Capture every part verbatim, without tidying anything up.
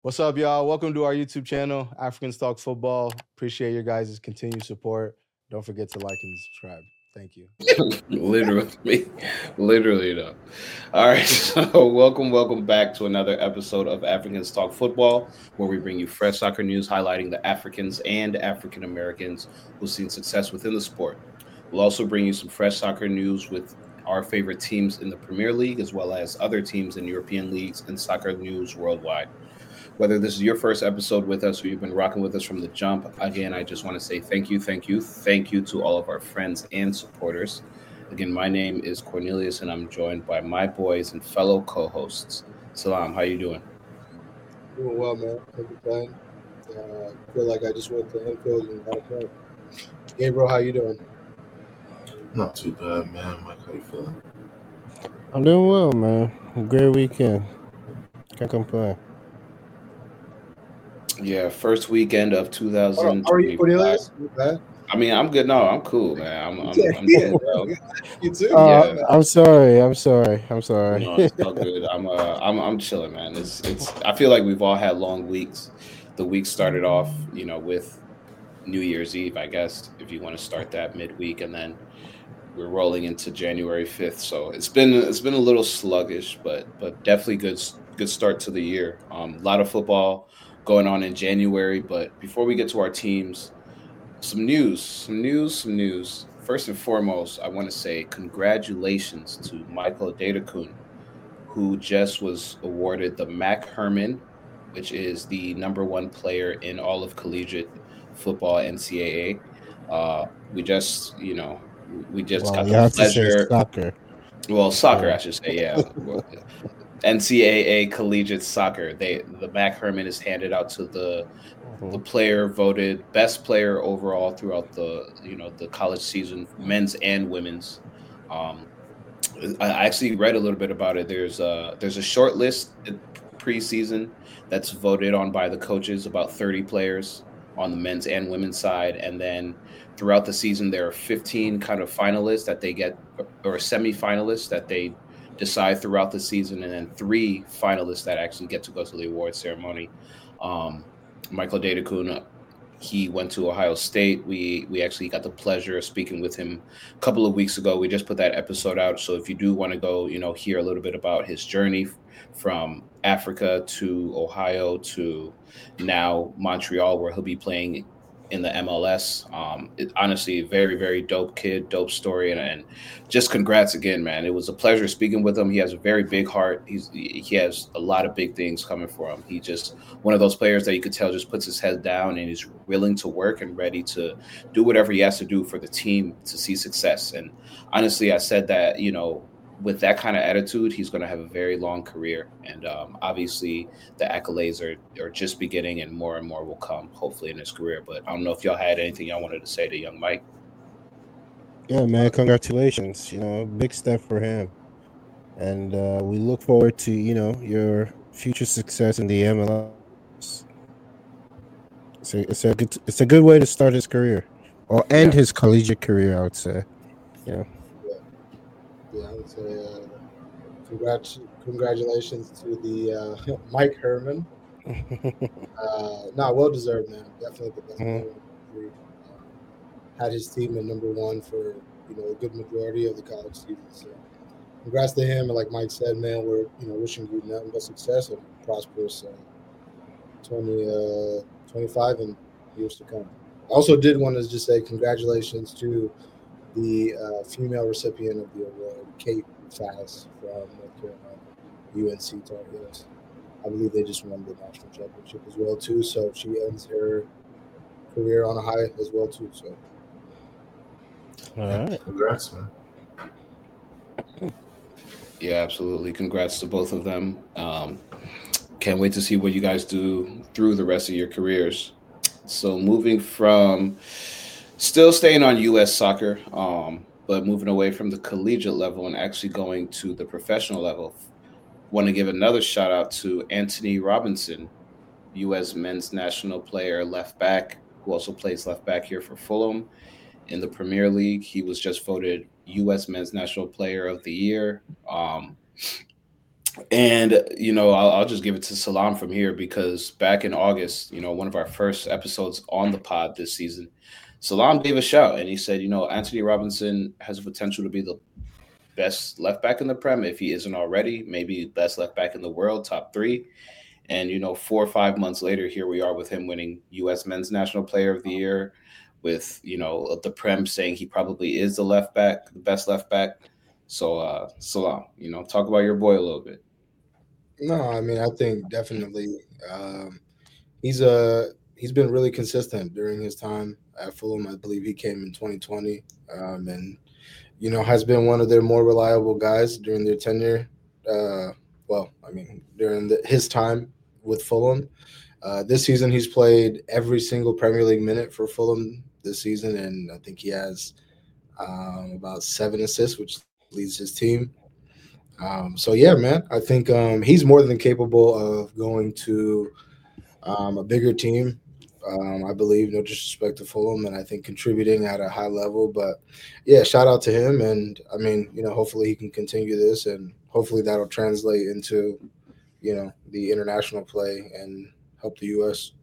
What's up, y'all? Welcome to our YouTube channel, Africans Talk Football. Appreciate your guys' continued support. Don't forget to like and subscribe. Thank you. literally, literally though. All right, so welcome, welcome back to another episode of Africans Talk Football, where we bring you fresh soccer news highlighting the Africans and African Americans who've seen success within the sport. We'll also bring you some fresh soccer news with our favorite teams in the Premier League, as well as other teams in European leagues and soccer news worldwide. Whether this is your first episode with us or you've been rocking with us from the jump, again, I just want to say thank you, thank you, thank you to all of our friends and supporters. Again, my name is Cornelius, and I'm joined by my boys and fellow co-hosts. Salam, how you doing? Doing well, man. Thank you, Ben. Uh, feel like I just went to infield and got a point. Gabriel, how you doing? Not too bad, man. Mike, how you feeling? I'm doing well, man. Great weekend. Can't complain. Yeah, first weekend of two thousand twenty-five. How are you, Cornelius? You bad? I mean, I'm good. No, I'm cool, man. I'm, I'm, I'm Yeah. good, bro. You too? Uh, Yeah. I'm sorry. I'm sorry. I'm sorry. No, it's all good. I'm, uh, I'm, I'm chilling, man. It's, it's. I feel like we've all had long weeks. The week started off, you know, with New Year's Eve, I guess, if you want to start that midweek, and then we're rolling into January fifth. So it's been, it's been a little sluggish, but, but definitely good, good start to the year. Um, a lot of football going on in January, but before we get to our teams, some news, some news, some news. First and foremost, I want to say congratulations to Michael Dedekun, who just was awarded the Mac Herman, which is the number one player in all of collegiate football N C double A. Uh, we just, you know, we just Well, got you the have to say pleasure. soccer. Well, soccer, Yeah. I should say, yeah. Well, N C double A collegiate soccer. They the Mac Herman is handed out to the the Mhm. player voted best player overall throughout the you know the college season, men's and women's. Um, I actually read a little bit about it. There's a there's a short list preseason that's voted on by the coaches, about thirty players on the men's and women's side, and then throughout the season there are fifteen kind of finalists that they get, or semi-finalists that they decide throughout the season, and then three finalists that actually get to go to the award ceremony. Um, Michael Dedekun, he went to Ohio State. We we actually got the pleasure of speaking with him a couple of weeks ago. We just put that episode out. So if you do want to go, you know, hear a little bit about his journey from Africa to Ohio to now Montreal, where he'll be playing in the M L S. Um, it, honestly, very, very dope kid, dope story, and, and just congrats again, man. It was a pleasure speaking with him. He has a very big heart. He's he has a lot of big things coming for him. He just one of those players that you could tell just puts his head down and is willing to work and ready to do whatever he has to do for the team to see success. And honestly, I said that, you know, with that kind of attitude, he's going to have a very long career. And um, obviously, the accolades are, are just beginning, and more and more will come, hopefully, in his career. But I don't know if y'all had anything y'all wanted to say to young Mike. Yeah, man. Congratulations. You know, big step for him, and uh, we look forward to you know your future success in the M L S. It's a, it's a good it's a good way to start his career, or end Yeah. his collegiate career. I would say. You know. Yeah, I would say uh, congrats, congratulations to the uh, Mike Herman. Uh, nah, well deserved, man. Definitely the best player in the country. Uh, had his team at number one for you know a good majority of the college season. So, congrats to him. And like Mike said, man, we're you know wishing you nothing but success and prosperous uh, twenty uh, twenty-five and years to come. I also did want to just say congratulations to the uh, female recipient of the award, Kate Fass from North Carolina, U N C Tar Heels. I believe they just won the national championship as well too. So she ends her career on a high as well too. So All right. Congrats, man. Yeah, absolutely. Congrats to both of them. Um, can't wait to see what you guys do through the rest of your careers. So moving from still staying on U S soccer, um, but moving away from the collegiate level and actually going to the professional level. Want to give another shout out to Anthony Robinson, U S men's national player, left back, who also plays left back here for Fulham in the Premier League. He was just voted U S men's national player of the year. Um, And you know, I'll, I'll just give it to Salam from here because back in August, you know, one of our first episodes on the pod this season, Salam gave a shout and he said, you know, Anthony Robinson has the potential to be the best left back in the Prem if he isn't already, maybe best left back in the world, top three. And you know, four or five months later, here we are with him winning U S Men's National Player of the Year, with you know the Prem saying he probably is the left back, the best left back. So, uh, Salam, you know, talk about your boy a little bit. No, I mean, I think definitely um, he's a he's been really consistent during his time at Fulham. I believe he came in twenty twenty, um, and you know has been one of their more reliable guys during their tenure. Uh, well, I mean, during the, his time with Fulham. Uh, this season, he's played every single Premier League minute for Fulham this season, and I think he has um, about seven assists, which leads his team. Um, so yeah, man, I think um, he's more than capable of going to um, a bigger team. Um, I believe, no disrespect to Fulham, and I think contributing at a high level. But yeah, shout out to him, and I mean, you know, hopefully he can continue this, and hopefully that'll translate into, you know, the international play and help the U S.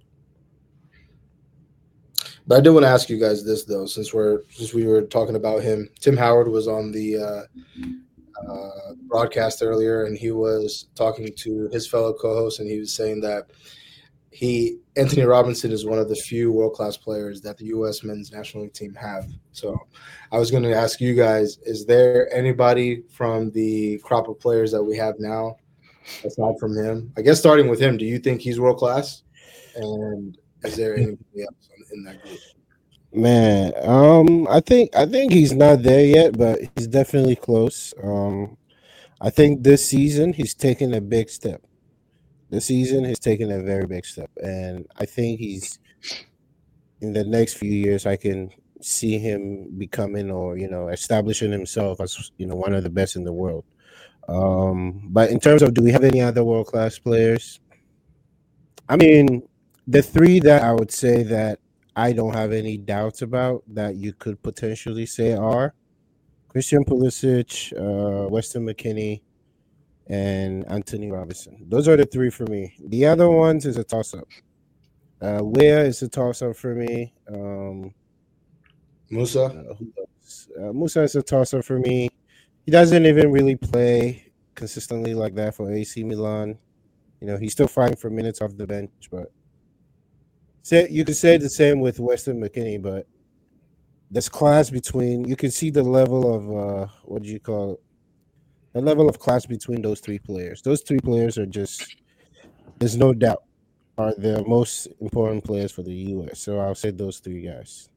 But I do want to ask you guys this though, since we're since we were talking about him. Tim Howard was on the uh, uh, broadcast earlier, and he was talking to his fellow co-host, and he was saying that he Anthony Robinson is one of the few world-class players that the U S men's national league team have. So I was going to ask you guys, is there anybody from the crop of players that we have now, aside from him? I guess starting with him, do you think he's world-class? And is there anybody else in that group? Man, um, I think I think he's not there yet, but he's definitely close. Um, I think this season he's taken a big step. This season he's taken a very big step, and I think he's in the next few years. I can see him becoming, or you know, establishing himself as you know one of the best in the world. Um, but in terms of, do we have any other world class players? I mean, the three that I would say that I don't have any doubts about that you could potentially say are Christian Pulisic, uh, Weston McKennie, and Anthony Robinson. Those are the three for me. The other ones is a toss-up. Uh, Where is a toss-up for me. Um, Musa? uh, who else? Uh, Musa is a toss-up for me. He doesn't even really play consistently like that for A C Milan. You know, he's still fighting for minutes off the bench, but say you could say the same with Weston McKennie, but there's class between. You can see the level of uh, what do you call it? The level of class between those three players. Those three players are just, there's no doubt, are the most important players for the U S. So I'll say those three guys.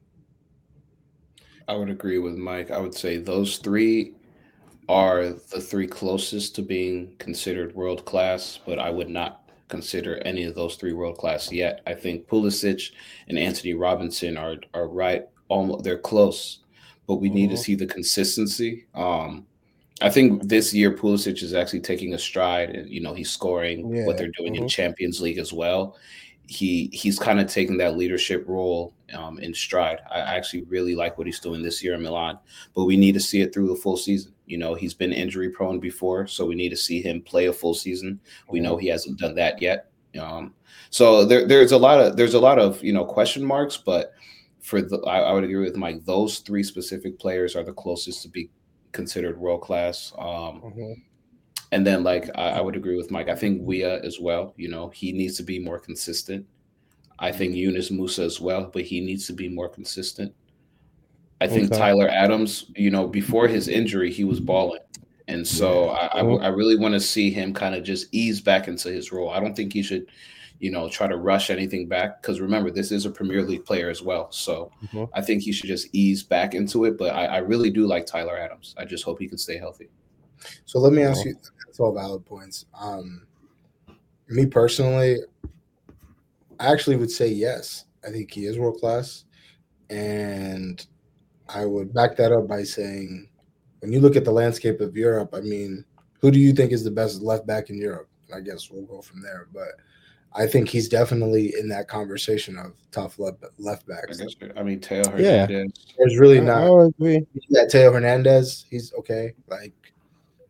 I would agree with Mike. I would say those three are the three closest to being considered world class, but I would not consider any of those three world class yet. I think Pulisic and Anthony Robinson are are right, almost they're close, but we need to see the consistency. Um, I think this year Pulisic is actually taking a stride, and you know he's scoring Yeah. what they're doing in Mhm. Champions League as well. He he's kind of taking that leadership role um, in stride. I actually really like what he's doing this year in Milan, but we need to see it through the full season. You know, he's been injury prone before, so we need to see him play a full season. We know he hasn't done that yet. Um, so there, there's a lot of there's a lot of you know question marks, but for the I, I would agree with Mike. Those three specific players are the closest to be considered world class. Um, Mhm. and then, like I, I would agree with Mike. I think Weah as well. You know, he needs to be more consistent. I think Yunus Musa as well, but he needs to be more consistent. I think Okay. Tyler Adams, you know, before his injury, he was balling. And so Yeah. I, I, w- I really want to see him kind of just ease back into his role. I don't think he should, you know, try to rush anything back because remember, this is a Premier League player as well. So Mhm. I think he should just ease back into it. But I, I really do like Tyler Adams. I just hope he can stay healthy. So let me ask you, that's all valid points. Um, me personally, I actually would say yes. I think he is world class. And I would back that up by saying, when you look at the landscape of Europe, I mean, who do you think is the best left back in Europe? I guess we'll go from there. But I think he's definitely in that conversation of top left, left I backs. guess. I mean, Teo Yeah. Hernandez. There's really I, I not. would agree. Yeah, Teo Hernandez, he's okay. Like,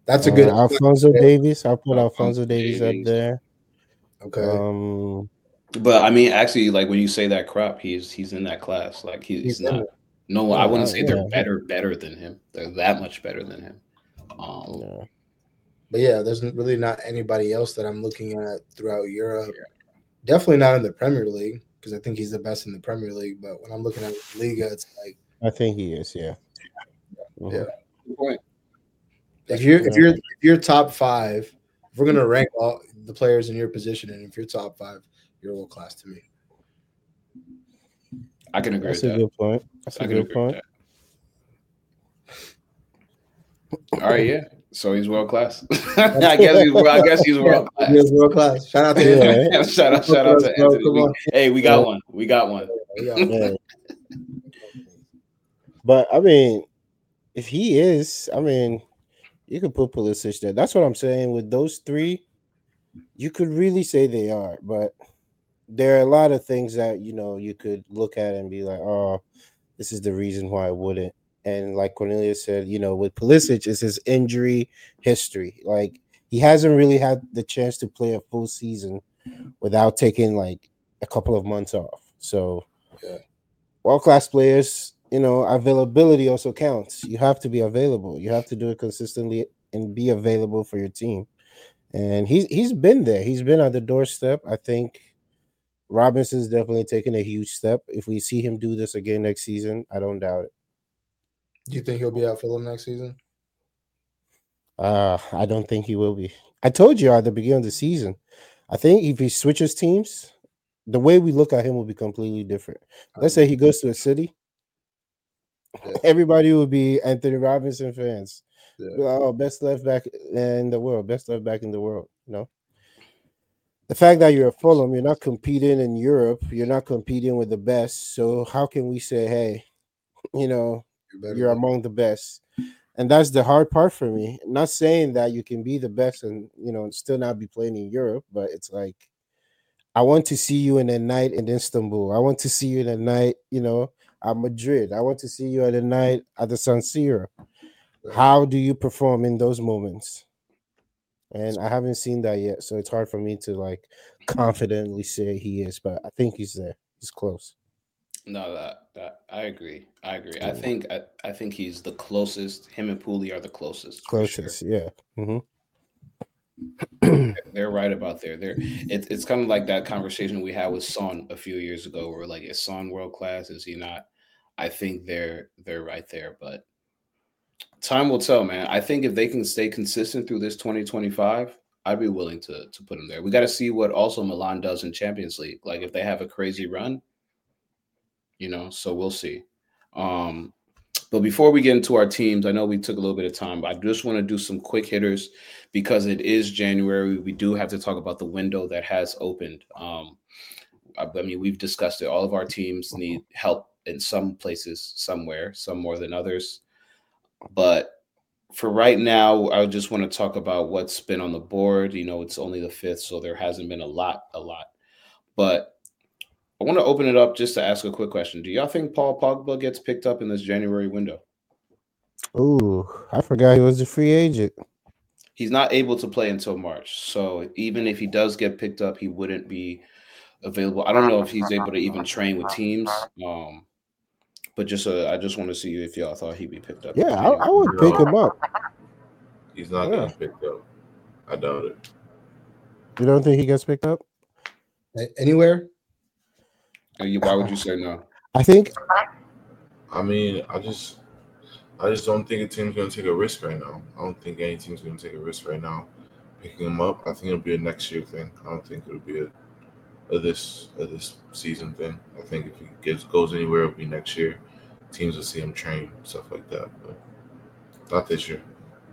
That's a Uh, good. Alfonso Davies. I'll put Alfonso Alfonso Davies up Davies. there. Okay. Um, But I mean, actually, like when you say that crap, he's he's in that class. Like he, he's He's in not. it. No, I yeah, wouldn't I- say they're yeah, better better than him. They're that much better than him. Um, yeah. But yeah, there's really not anybody else that I'm looking at throughout Europe. Definitely not in the Premier League because I think he's the best in the Premier League. But when I'm looking at Liga, it's like I think he is. Yeah. Mhm. Yeah. good point. if you're if Yeah. you're if you're top five, if we're gonna rank all the players in your position, and if you're top five, you're world class to me. I can agree That's with a that. good point. That's a I can good agree point. with that. All right, yeah. So he's world class. I guess he's. I guess he's world class. He is world class. Shout out to him. Yeah. shout out! Shout out to Bro, Anthony. come We- on. hey, we got one. We got one. Yeah. Yeah. But I mean, if he is, I mean, you could put Pulisic there. That's what I'm saying. With those three, you could really say they are. But there are a lot of things that you know you could look at and be like, oh, this is the reason why I wouldn't. And like Cornelius said, you know, with Pulisic, it's his injury history. Like he hasn't really had the chance to play a full season without taking like a couple of months off. So, Yeah. world-class players, you know, availability also counts. You have to be available. You have to do it consistently and be available for your team. And he's he's been there. He's been at the doorstep. I think Robinson's definitely taken a huge step. If we see him do this again next season, I don't doubt it. Do you think he'll be out for them next season? Uh, I don't think he will be. I told you at the beginning of the season. I think if he switches teams, the way we look at him will be completely different. Let's say he goes to a city. Yeah. Everybody will be Anthony Robinson fans. Yeah. Be like, oh, best left back in the world, best left back in the world. You know, the fact that you're a Fulham, you're not competing in Europe, you're not competing with the best. So how can we say, hey, you know, You're better you're than- among the best? And that's the hard part for me. Not saying that you can be the best and you know still not be playing in Europe, but it's like I want to see you in a night in Istanbul. I want to see you in a night, you know, at Madrid. I want to see you at a night at the San Siro. How do you perform in those moments? And I haven't seen that yet, so it's hard for me to like confidently say he is, but I think he's there. He's close. No, that, that I agree. I agree. I think I, I think he's the closest. Him and Pooley are the closest. for sure. Closest, yeah. hmm They're right about there. They're it, it's kind of like that conversation we had with Son a few years ago, where like, is Son world class? Is he not? I think they're they're right there, but time will tell, man. I think if they can stay consistent through this twenty twenty-five, I'd be willing to to put them there. We got to see what also Milan does in Champions League. Like if they have a crazy run, you know. So we'll see. Um, But before we get into our teams, I know we took a little bit of time, but I just want to do some quick hitters because it is January. We do have to talk about the window that has opened. Um, I, I mean, we've discussed it. All of our teams need help in some places, somewhere, some more than others. But for right now, I just want to talk about what's been on the board. You know, it's only the fifth, so there hasn't been a lot, a lot. But I want to open it up just to ask a quick question. Do y'all think Paul Pogba gets picked up in this January window? Ooh, I forgot he was a free agent. He's not able to play until March. So even if he does get picked up, he wouldn't be available. I don't know if he's able to even train with teams. Um, but just uh, I just want to see if y'all thought he'd be picked up. in Yeah, I, January. I would pick him up. He's not Yeah. getting picked up. I doubt it. You don't think he gets picked up? A- Anywhere? Uh, you- Why would you say no? I think I mean, I just, I just don't think a team's gonna take a risk right now. I don't think any team's gonna take a risk right now, picking him up. I think it'll be a next year thing. I don't think it'll be a, a this a this season thing. I think if he gets goes anywhere, it'll be next year. Teams will see him train, stuff like that, but not this year.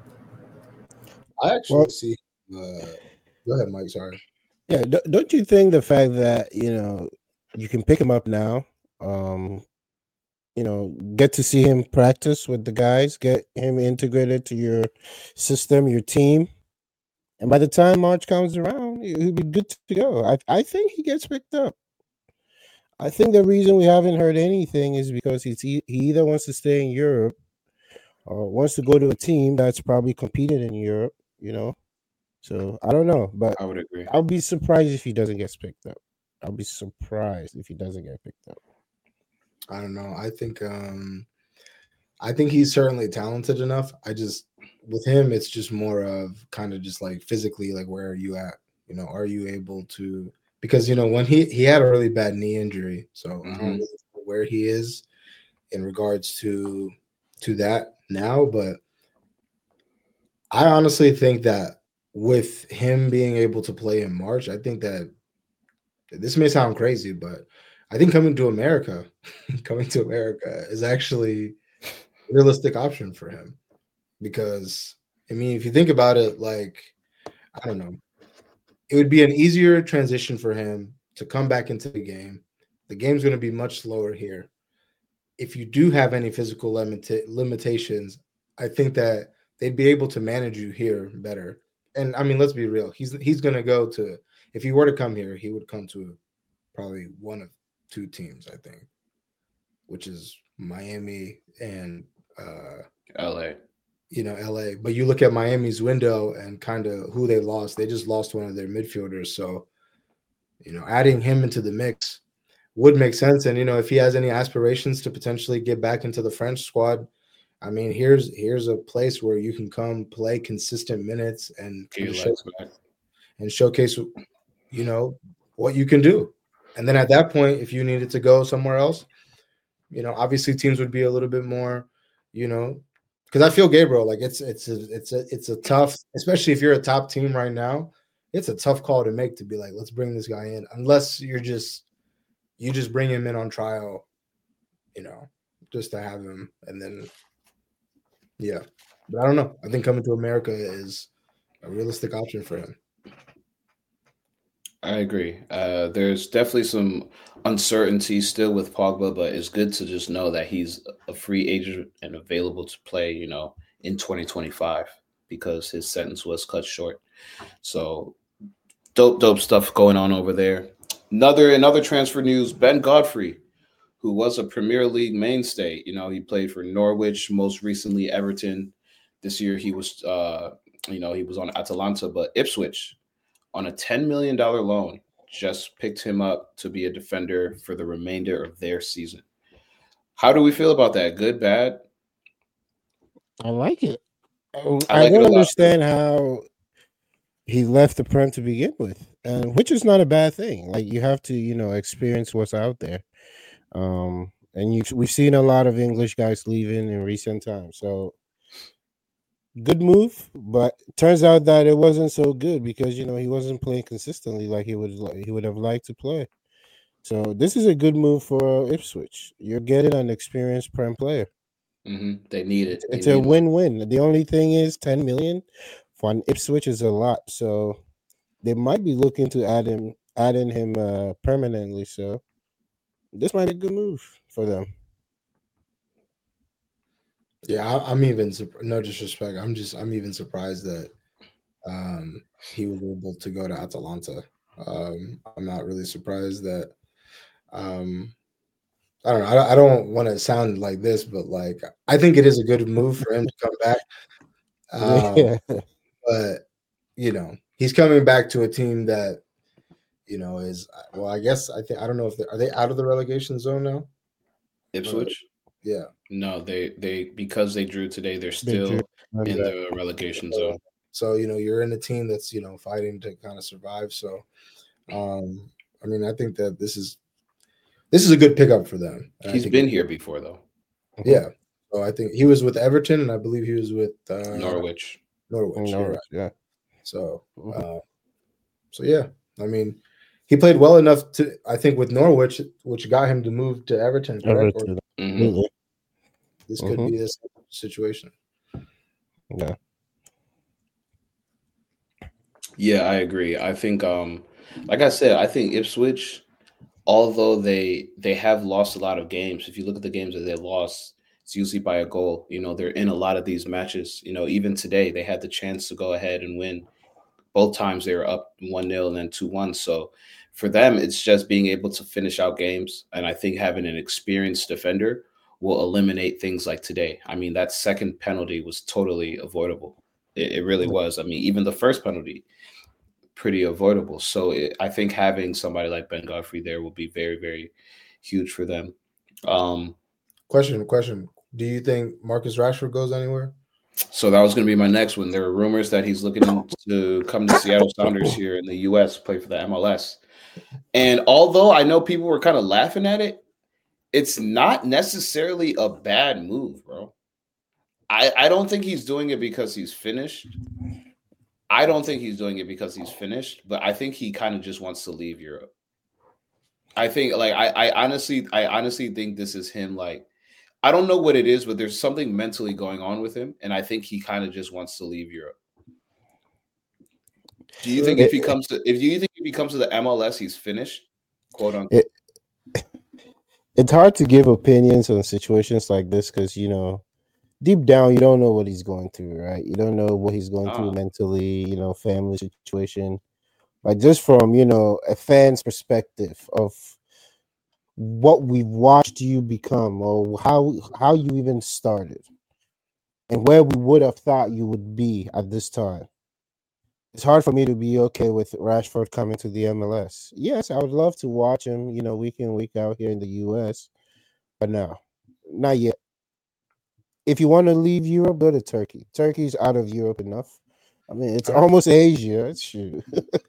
I actually Well- see. Uh, go ahead, Mike. Sorry. Yeah, d- don't you think the fact that you know you can pick him up now, um, you know, get to see him practice with the guys, get him integrated to your system, your team, and by the time March comes around, he- he'll be good to go. I I think he gets picked up. I think the reason we haven't heard anything is because he's e- he either wants to stay in Europe uh, wants to go to a team that's probably competed in Europe, you know. So I don't know, but I would agree. I'll be surprised if he doesn't get picked up. I'll be surprised if he doesn't get picked up. I don't know. I think um I think he's certainly talented enough. I just with him, it's just more of kind of just like physically, like where are you at? You know, are you able to? Because you know when he he had a really bad knee injury, so mm-hmm. I don't really know where he is in regards to to that now. But I honestly think that with him being able to play in March, I think that this may sound crazy, but I think coming to America, coming to America is actually a realistic option for him. Because, I mean, if you think about it, like, I don't know, it would be an easier transition for him to come back into the game. The game's going to be much slower here. If you do have any physical limita- limitations, I think that they'd be able to manage you here better. And, I mean, let's be real. He's he's going to go to, if he were to come here, he would come to probably one of two teams, I think, which is Miami and uh, L A. You know, L A. But you look at Miami's window and kind of who they lost. They just lost one of their midfielders. So, you know, adding him into the mix would make sense. And, you know, if he has any aspirations to potentially get back into the French squad, I mean, here's here's a place where you can come play consistent minutes and show, and showcase, you know, what you can do. And then at that point, if you needed to go somewhere else, you know, obviously teams would be a little bit more, you know, because I feel Gabriel, like it's it's a it's a it's a tough, especially if you're a top team right now, it's a tough call to make to be like, let's bring this guy in, unless you're just you just bring him in on trial, you know, just to have him, and then yeah. But I don't know. I think coming to America is a realistic option for him. I agree. Uh, there's definitely some uncertainty still with Pogba, but it's good to just know that he's a free agent and available to play, you know, in twenty twenty-five because his sentence was cut short. So dope, dope stuff going on over there. Another, another transfer news, Ben Godfrey, who was a Premier League mainstay. You know, he played for Norwich, most recently Everton. This year he was, uh, you know, he was on Atalanta, but Ipswich, on a ten million dollars loan, just picked him up to be a defender for the remainder of their season. How do we feel about that? Good, bad? I like it. I, I, like I don't it understand how he left the Prem to begin with, and which is not a bad thing. Like, you have to, you know, experience what's out there. Um, and you we've seen a lot of English guys leaving in recent times. So good move, but turns out that it wasn't so good because, you know, he wasn't playing consistently like he would he would have liked to play. So this is a good move for Ipswich. You're getting an experienced Prem player. Mm-hmm. They need it. They it's need a win-win. It. The only thing is ten million for an Ipswich is a lot. So they might be looking to add him, adding him uh, permanently. So this might be a good move for them. Yeah, I, I'm even no disrespect. I'm just I'm even surprised that um, he was able to go to Atalanta. Um, I'm not really surprised that. Um, I don't know. I, I don't want to sound like this, but like I think it is a good move for him to come back. Um, yeah. But you know, he's coming back to a team that you know is well. I guess I think I don't know if they are they out of the relegation zone now. Ipswich. Yeah. No, they they because they drew today, they're still they in the relegation zone. So, you know, you're in a team that's, you know, fighting to kind of survive. So, um, I mean, I think that this is this is a good pickup for them. And He's been here before, though. Yeah. So I think he was with Everton, and I believe he was with uh, Norwich. Norwich. Norwich, yeah. yeah. So, uh, so yeah. I mean, he played well enough to, I think, with Norwich, which got him to move to Everton. Everton. Or, mm-hmm. This could mm-hmm. be this situation. Yeah. Yeah, I agree. I think, um, like I said, I think Ipswich, although they they have lost a lot of games, if you look at the games that they lost, it's usually by a goal. You know, they're in a lot of these matches. You know, even today, they had the chance to go ahead and win. Both times they were up one nil and then two one. So for them, it's just being able to finish out games. And I think having an experienced defender will eliminate things like today. I mean, that second penalty was totally avoidable. It, it really was. I mean, even the first penalty, pretty avoidable. So it, I think having somebody like Ben Godfrey there will be very, very huge for them. Um, question, question. Do you think Marcus Rashford goes anywhere? So that was going to be my next one. There are rumors that he's looking to come to Seattle Sounders here in the U S, play for the M L S. And although I know people were kind of laughing at it, it's not necessarily a bad move, bro. I, I don't think he's doing it because he's finished. I don't think he's doing it because he's finished, but I think he kind of just wants to leave Europe. I think, like, I, I honestly, I honestly think this is him, like, I don't know what it is, but there's something mentally going on with him, and I think he kind of just wants to leave Europe. Do you think it, if he comes to if you think if he comes to the M L S, he's finished, quote unquote? It, it's hard to give opinions on situations like this because, you know, deep down you don't know what he's going through, right? You don't know what he's going ah. through mentally, you know, family situation. Like, just from, you know, a fan's perspective of what we've watched you become, or how how you even started, and where we would have thought you would be at this time. It's hard for me to be okay with Rashford coming to the M L S. Yes, I would love to watch him, you know, week in, week out here in the U S, but no, not yet. If you want to leave Europe, go to Turkey. Turkey's out of Europe enough. I mean, it's almost Asia. It's true.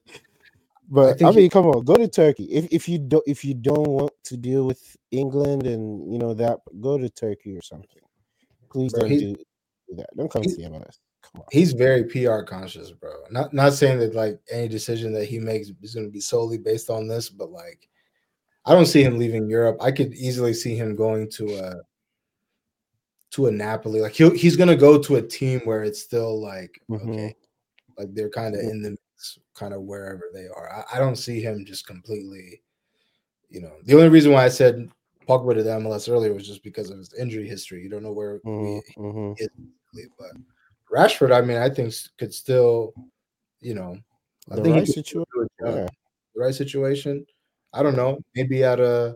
But I, I mean, he, come on, go to Turkey. If if you don't if you don't want to deal with England and, you know, that, go to Turkey or something. Please bro, don't he, do that. Don't come to the M L S. Come on. He's very P R conscious, bro. Not not saying that like any decision that he makes is going to be solely based on this, but like, I don't see him leaving Europe. I could easily see him going to a to a Napoli. Like, he he's going to go to a team where it's still like mm-hmm. okay, like they're kind of mm-hmm. in the kind of wherever they are. I, I don't see him just completely, you know. The only reason why I said Pogba to the M L S earlier was just because of his injury history. You don't know where mm-hmm. he is, but Rashford, I mean, I think could still, you know, I the think right situation. Yeah. The right situation. I don't know. Maybe at a,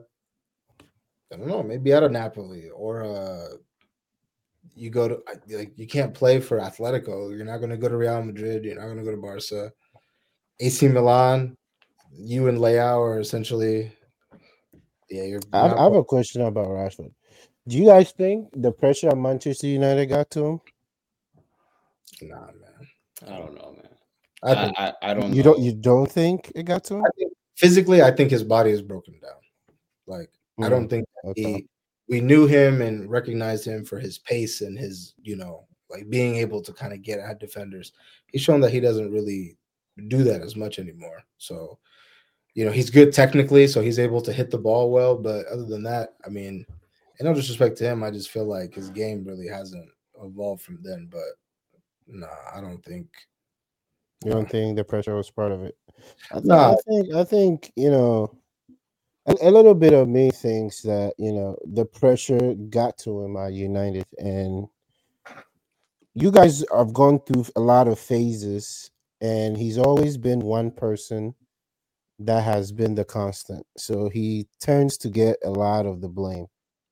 I don't know. Maybe at a Napoli or a. You go to, like, you can't play for Atletico. You're not going to go to Real Madrid. You're not going to go to Barca. A C Milan, you and Leao are essentially, yeah. You're. I, I have a question about Rashford. Do you guys think the pressure on Manchester United got to him? Nah, man. I don't know, man. I think I, I, I don't. You know. don't. You don't think it got to him? I think physically, I think his body is broken down. Like, mm, I don't think okay. he. We knew him and recognized him for his pace and his, you know, like being able to kind of get at defenders. He's shown that he doesn't really do that as much anymore. So, you know, he's good technically, so he's able to hit the ball well. But other than that, I mean, and no disrespect to him, I just feel like his game really hasn't evolved from then. But nah, I don't think. You don't think the pressure was part of it? I think, nah. I think, I think, you know, a, a little bit of me thinks that, you know, the pressure got to him at United, and you guys have gone through a lot of phases, and he's always been one person that has been the constant. So he tends to get a lot of the blame.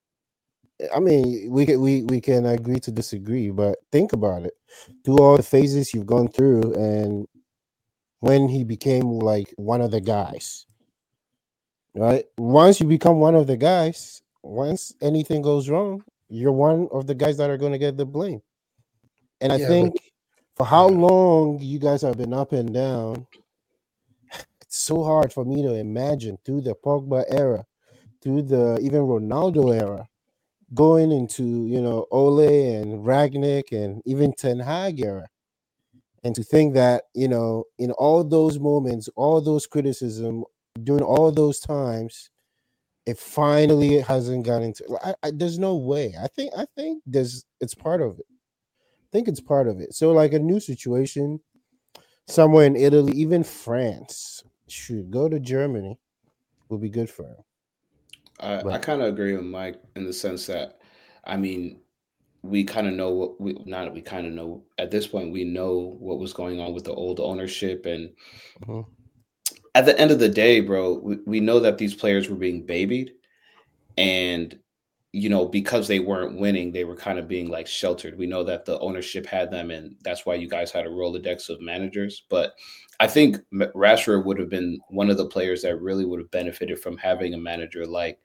I mean, we can, we, we can agree to disagree, but think about it. Through all the phases you've gone through, and when he became like one of the guys, right? Once you become one of the guys, once anything goes wrong, you're one of the guys that are going to get the blame. And I yeah, think but, for how yeah. long you guys have been up and down, it's so hard for me to imagine through the Pogba era, through the even Ronaldo era, going into, you know, Ole and Rangnick and even Ten Hag era. And to think that, you know, in all those moments, all those criticism, during all those times, it finally hasn't gotten into. I, I, there's no way. I think. I think there's. It's part of it. I think it's part of it. So, like a new situation, somewhere in Italy, even France, should go to Germany, will be good for him. I, I kind of agree with Mike in the sense that, I mean, we kind of know what we not we kind of know at this point. We know what was going on with the old ownership, and mm-hmm. at the end of the day, bro, we, we know that these players were being babied, and you know, because they weren't winning, they were kind of being like sheltered. We know that the ownership had them, and that's why you guys had a Rolodex of managers. But I think Rashford would have been one of the players that really would have benefited from having a manager like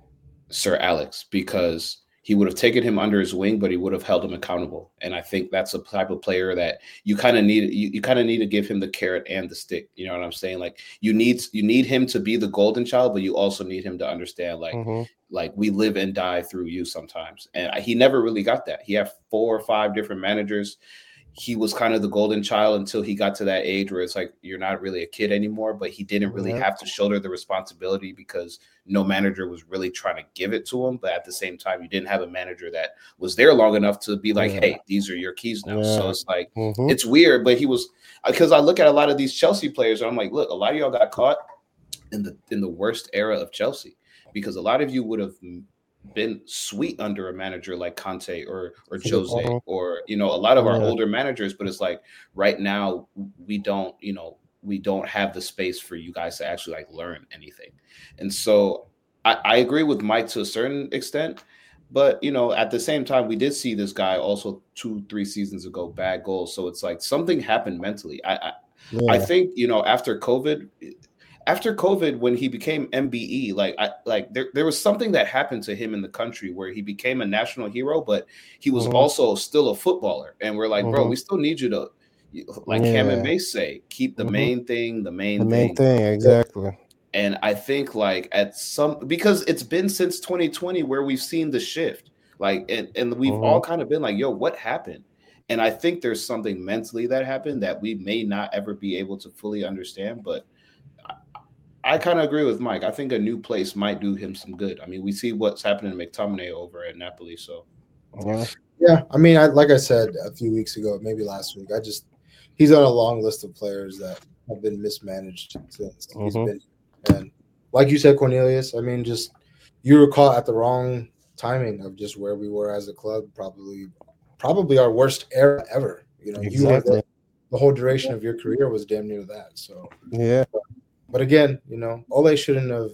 Sir Alex, because he would have taken him under his wing, but he would have held him accountable. And I think that's a type of player that you kind of need. You, you kind of need to give him the carrot and the stick. You know what I'm saying? Like you need you need him to be the golden child, but you also need him to understand, like, Mm-hmm. like we live and die through you sometimes. And he never really got that. He had four or five different managers. He was kind of the golden child until he got to that age where it's like you're not really a kid anymore, but he didn't really Yeah. have to shoulder the responsibility because no manager was really trying to give it to him. But at the same time, you didn't have a manager that was there long enough to be like, Yeah. hey, these are your keys now. Yeah. So it's like, Mm-hmm. it's weird, but he was, because I look at a lot of these Chelsea players and I'm like, look, a lot of y'all got caught in the in the worst era of Chelsea, because a lot of you would have been sweet under a manager like Conte or or Jose Mhm. or, you know, a lot of our Yeah. older managers. But it's like right now we don't, you know, we don't have the space for you guys to actually like learn anything. And so I, I agree with Mike to a certain extent, but you know, at the same time, we did see this guy also two, three seasons ago, bad goals. So it's like something happened mentally. I I, Yeah. I think, you know, after COVID, after COVID, when he became M B E, like I like there, there was something that happened to him in the country where he became a national hero, but he was Mhm. also still a footballer. And we're like, bro, Mhm. we still need you to, like Cam and Yeah. Mace say, keep the Mhm. main thing, the main The main thing. thing, exactly. And I think like at some, because it's been since twenty twenty where we've seen the shift, like, and, and we've all Mhm. kind of been like, yo, what happened? And I think there's something mentally that happened that we may not ever be able to fully understand. But I, I kind of agree with Mike. I think a new place might do him some good. I mean, we see what's happening to McTominay over at Napoli. So Yeah. Yeah, I mean, I like I said a few weeks ago, maybe last week, I just he's on a long list of players that have been mismanaged since he's Mhm. been. And like you said, Cornelius, I mean, just you were caught at the wrong timing of just where we were as a club. Probably, probably our worst era ever. You know, you were Exactly. there. The whole duration of your career was damn near that. So, Yeah. but again, you know, Ole shouldn't have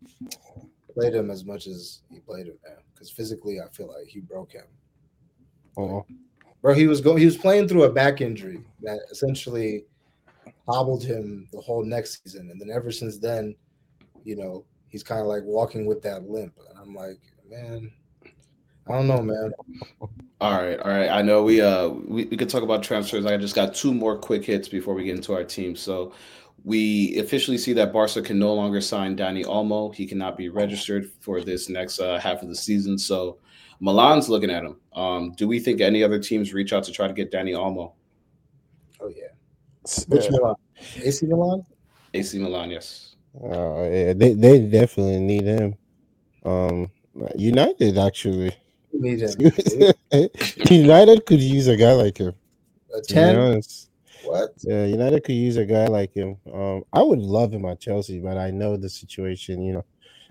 played him as much as he played him, man. Because physically, I feel like he broke him. Mhm. Bro, he was going. He was playing through a back injury that essentially hobbled him the whole next season, and then ever since then, you know, he's kind of like walking with that limp. And I'm like, man, I don't know, man. all right, all right. I know we uh we, we could talk about transfers. I just got two more quick hits before we get into our team. So we officially see that Barca can no longer sign Dani Olmo. He cannot be registered for this next uh, half of the season. So Milan's looking at him. Um, do we think any other teams reach out to try to get Dani Olmo? Oh yeah, which Yeah. Milan? A C Milan? A C Milan, yes. Uh, yeah, they they definitely need him. Um, United actually. We need him. dude. United could use a guy like him. A To be ten? honest. What? Yeah, United could use a guy like him. Um, I would love him at Chelsea, but I know the situation. You know,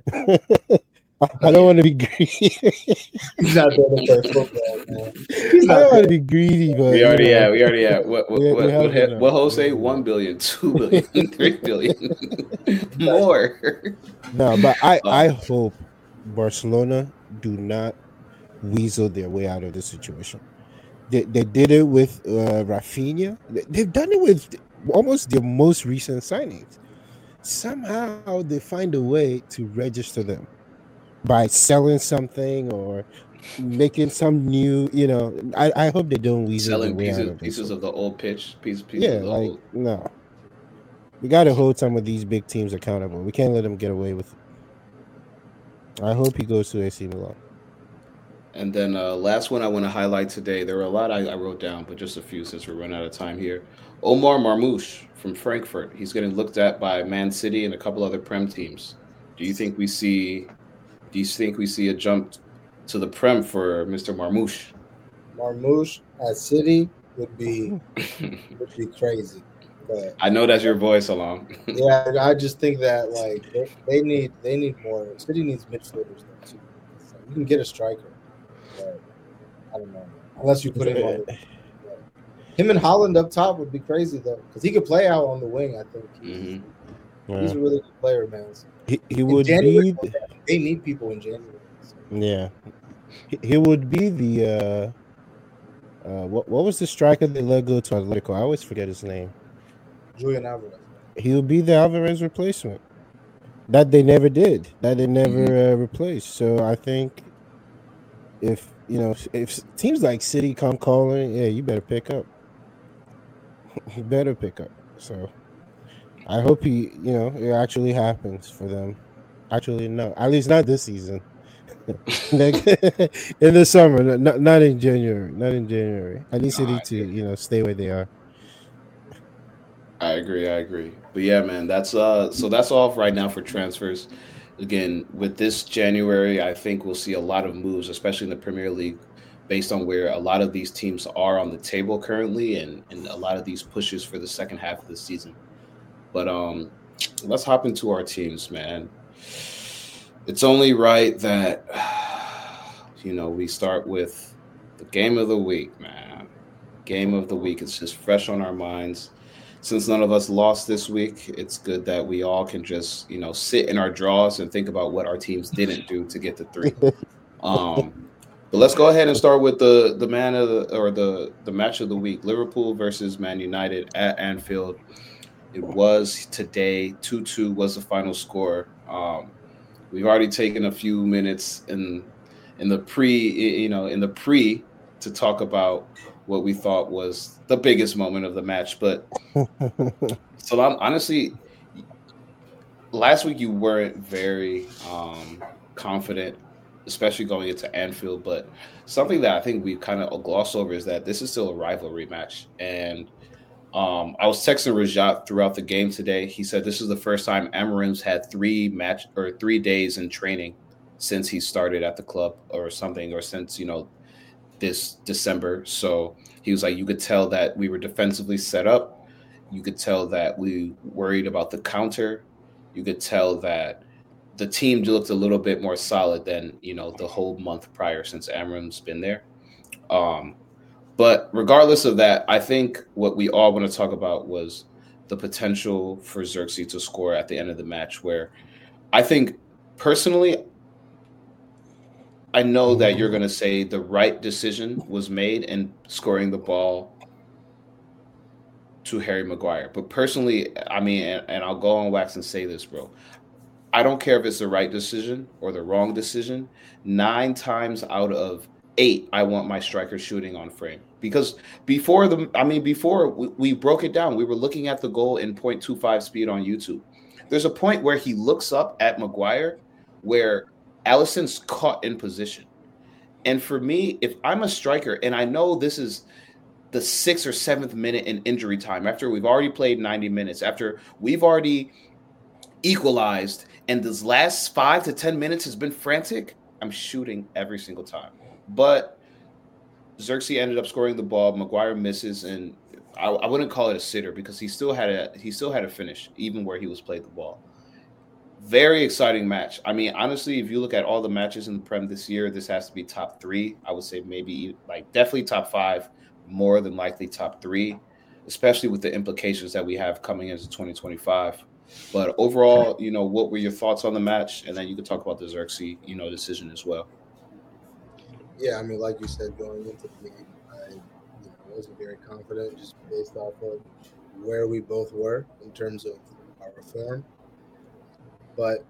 I, I don't want to be greedy. He's not there to play football, man. He's I not don't want to there. be greedy, but We already you know, have, we already have. What what We- we what have what, enough. what Jose? We have One enough. billion, two billion, three billion, more. no, but I Um, I hope Barcelona do not weasel their way out of this situation. They, they did it with uh, Rafinha. They- They've done it with almost their most recent signings. Somehow they find a way to register them by selling something or making some new. You know, I, I hope they don't weasel their Selling way out pieces of this. pieces of the old pitch, piece pieces Yeah, of the like old. no, we got to hold some of these big teams accountable. We can't let them get away with it. I hope he goes to A C Milan. And then uh, last one I want to highlight today. There were a lot I, I wrote down, but just a few since we're running out of time here. Omar Marmoush from Frankfurt. He's getting looked at by Man City and a couple other Prem teams. Do you think we see? Do you think we see a jump to the Prem for Mister Marmoush? Marmoush at City would be would be crazy. But I know that's your voice, Along. yeah, I just think that like they, they need they need more. City needs midfielders though too. So you can get a striker, but I don't know unless you put him on. The, him and Holland up top would be crazy though, because he could play out on the wing. I think he's, Mm-hmm. he's Yeah. a really good player, man. He, he In would January, be they need people in January. Yeah, he, he would be the uh, uh, what what was the striker they let go to Atletico? I always forget his name. Julian Alvarez. He would be the Alvarez replacement that they never did, that they never Mhm. uh, replaced. So I think if you know if teams like City come calling, yeah, you better pick up. You better pick up. So I hope he, you know, it actually happens for them. Actually, no, at least not this season. Like, in the summer, not not in January, not in January. I need No, City I to, agree. you know, stay where they are. I agree. I agree. But yeah, man, that's uh so that's all right now for transfers. Again, with this January, I think we'll see a lot of moves, especially in the Premier League, based on where a lot of these teams are on the table currently and and a lot of these pushes for the second half of the season. But um let's hop into our teams, man. It's only right that you know, we start with the game of the week, man. Game of the week. It's just fresh on our minds. Since none of us lost this week, it's good that we all can just, you know, sit in our draws and think about what our teams didn't do to get the three. Um, but let's go ahead and start with the the man of the or the the match of the week: Liverpool versus Man United at Anfield. It was today. Two two was the final score. Um, we've already taken a few minutes in in the pre, you know, in the pre to talk about what we thought was the biggest moment of the match. But so I'm honestly, last week you weren't very um, confident, especially going into Anfield. But something that I think we kind of gloss over is that this is still a rivalry match. And um, I was texting Rajat throughout the game today. He said this is the first time Amarim's had three match or three days in training since he started at the club or something, or since, you know, this December. So he was like, you could tell that we were defensively set up. You could tell that we worried about the counter. You could tell that the team looked a little bit more solid than, you know, the whole month prior since Amram's been there. Um, but regardless of that, I think what we all want to talk about was the potential for Xerxes to score at the end of the match, where I think personally, I know that you're going to say the right decision was made in scoring the ball to Harry Maguire. But personally, I mean, and, and I'll go on wax and say this, bro. I don't care if it's the right decision or the wrong decision. Nine times out of eight, I want my striker shooting on frame. Because before the, I mean, before we, we broke it down, we were looking at the goal in point two five speed on YouTube. There's a point where he looks up at Maguire where Allison's caught in position. And for me, if I'm a striker and I know this is the sixth or seventh minute in injury time, after we've already played ninety minutes, after we've already equalized, and this last five to ten minutes has been frantic, I'm shooting every single time. But Xerxes ended up scoring the ball. Maguire misses, and I, I wouldn't call it a sitter because he still had a he still had a finish even where he was played the ball. Very exciting match. I mean, honestly, if you look at all the matches in the Prem this year, this has to be top three. I would say maybe like definitely top five, more than likely top three, especially with the implications that we have coming into twenty twenty-five. But overall, you know, what were your thoughts on the match? And then you could talk about the Xerxes, you know, decision as well. Yeah, I mean, like you said, going into the game, I you know, wasn't very confident just based off of where we both were in terms of our reform. But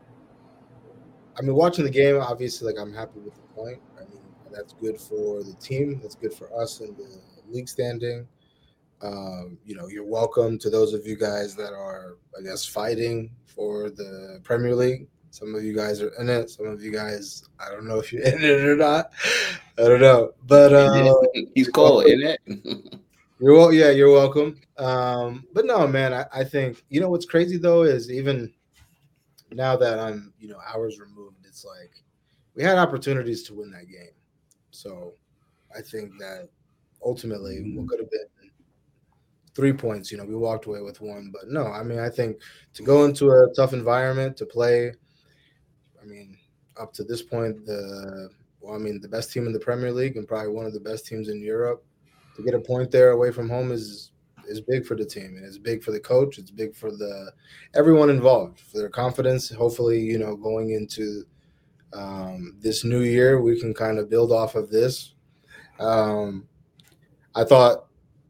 I mean, watching the game, obviously, like I'm happy with the point. I mean, that's good for the team. That's good for us in the league standing. Um, you know, you're welcome to those of you guys that are, I guess, fighting for the Premier League. Some of you guys are in it. Some of you guys, I don't know if you're in it or not. I don't know, but uh, He's cool, isn't it? you're well. Yeah, you're welcome. Um, but no, man, I, I think you know what's crazy though is even now that I'm, you know, hours removed, it's like we had opportunities to win that game. So I think that ultimately what could have been three points, you know, we walked away with one. But no, I mean, I think to go into a tough environment to play, I mean, up to this point, the well, I mean, the best team in the Premier League and probably one of the best teams in Europe, to get a point there away from home is is big for the team, and it's big for the coach. It's big for the everyone involved, for their confidence. Hopefully, you know, going into um, this new year we can kind of build off of this. Um, I thought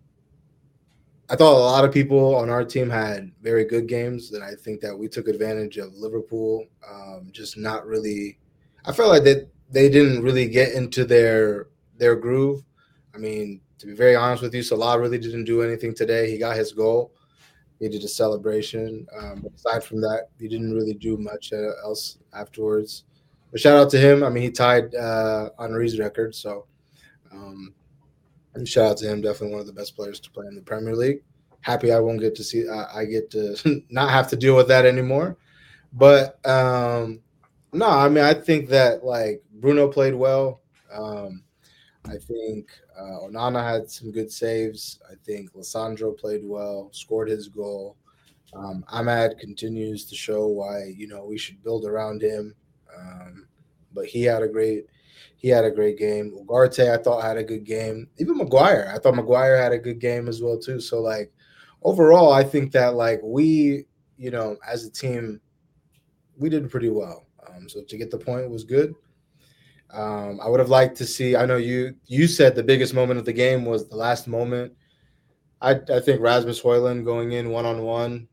I thought a lot of people on our team had very good games, and I think that we took advantage of Liverpool um, just not really. I felt like that they didn't really get into their their groove. I mean, to be very honest with you, Salah really didn't do anything today. He got his goal. He did a celebration. Um, but aside from that, he didn't really do much uh, else afterwards. But shout out to him. I mean, he tied uh, Henry's record, so um, and shout out to him. Definitely one of the best players to play in the Premier League. Happy I won't get to see. Uh, I get to not have to deal with that anymore. But um, no, I mean, I think that like Bruno played well. Um, I think uh, Onana had some good saves. I think Lissandro played well, scored his goal. Um, Ahmad continues to show why you know we should build around him. Um, but he had a great, he had a great game. Ugarte, I thought had a good game. Even Maguire, I thought Maguire had a good game as well too. So like overall, I think that like we, you know, as a team, we did pretty well. Um, so to get the point was good. Um, I would have liked to see. I know you you said the biggest moment of the game was the last moment. I I think Rasmus Højlund going in one on one,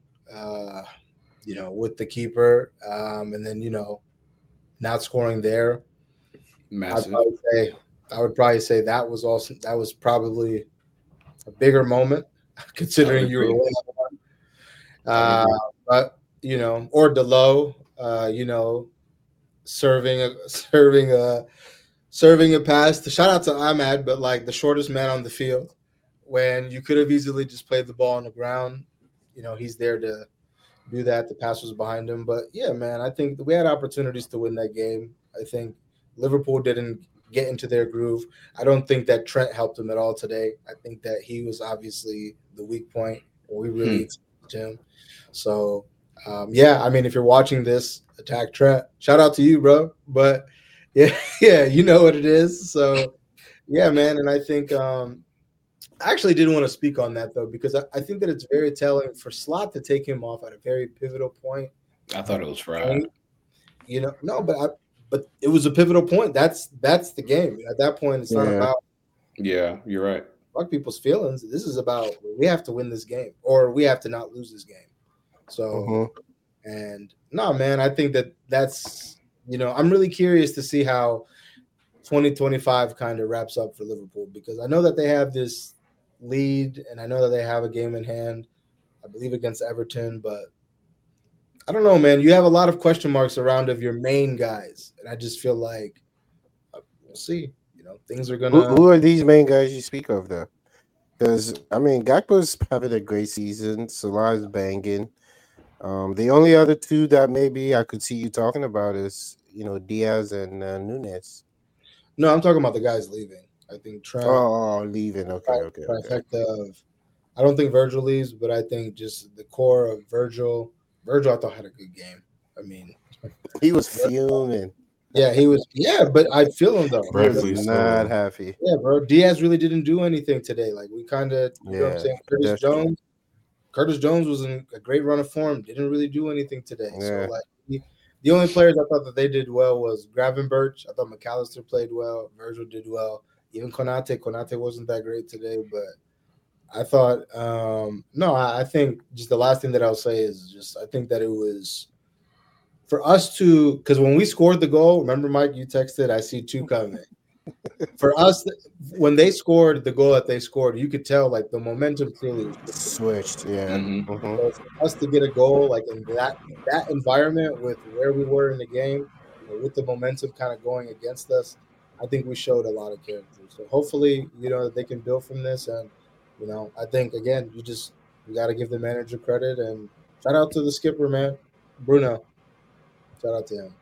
you know, with the keeper, um, and then you know, not scoring there. I'd Massive. probably say I would probably say that was also that was probably a bigger moment considering you were agree. one on one. Uh, but you know, or Delo, uh, you know, serving a serving a serving a pass. To shout out to Ahmad, but like the shortest man on the field, when you could have easily just played the ball on the ground. You know, he's there to do that. The pass was behind him, but yeah, man, I think we had opportunities to win that game. I think Liverpool didn't get into their groove. I don't think that Trent helped him at all today. I think that he was obviously the weak point. We really Hmm. exposed him. So, um, yeah, I mean, if you're watching this, attack Trent. Shout out to you, bro. But yeah, yeah, you know what it is. So, yeah, man. And I think um, I actually didn't want to speak on that though, because I, I think that it's very telling for Slot to take him off at a very pivotal point. I thought it was fried. You know, no, but I, but it was a pivotal point. That's that's the game. At that point, it's not Yeah. about Yeah, you're right. fuck people's feelings. This is about we have to win this game, or we have to not lose this game. So, Mhm. and no, man, I think that that's you know, I'm really curious to see how twenty twenty-five kind of wraps up for Liverpool, because I know that they have this lead, and I know that they have a game in hand, I believe against Everton, but I don't know, man. You have a lot of question marks around of your main guys, and I just feel like uh, we'll see. You know, things are Who, gonna. who are these main guys you speak of, though? Because I mean, Gakpo's having a great season. Salah's banging. Um, the only other two that maybe I could see you talking about is you know Diaz and uh, Nunes. No, I'm talking about the guys leaving. I think Trent. Oh, oh, leaving. Okay, okay, okay. Trifecta of. I don't think Virgil leaves, but I think just the core of Virgil. Virgil, I thought had a good game. I mean, He was fuming. yeah, he was. Yeah, but I feel him though. He Rightfully was so. not happy. Yeah, bro. Diaz really didn't do anything today. Like we kind of, you know what I'm Yeah, saying. Curtis that's true. Jones. Curtis Jones was in a great run of form. Didn't really do anything today. Yeah. So like, he, the only players I thought that they did well was Gravenberch. I thought McAllister played well. Virgil did well. Even Konate. Konate wasn't that great today, but I thought um, no. I, I think just the last thing that I'll say is just I think that it was for us to because when we scored the goal, remember Mike, you texted, I see two coming. For us, when they scored the goal that they scored, you could tell like the momentum clearly was shifting. Switched. Yeah. Mhm. Mhm. So for us to get a goal like in that that environment with where we were in the game, you know, with the momentum kind of going against us, I think we showed a lot of character. So hopefully, you know, they can build from this. And you know, I think again, you just you got to give the manager credit and shout out to the skipper, man, Bruno. Shout out to him.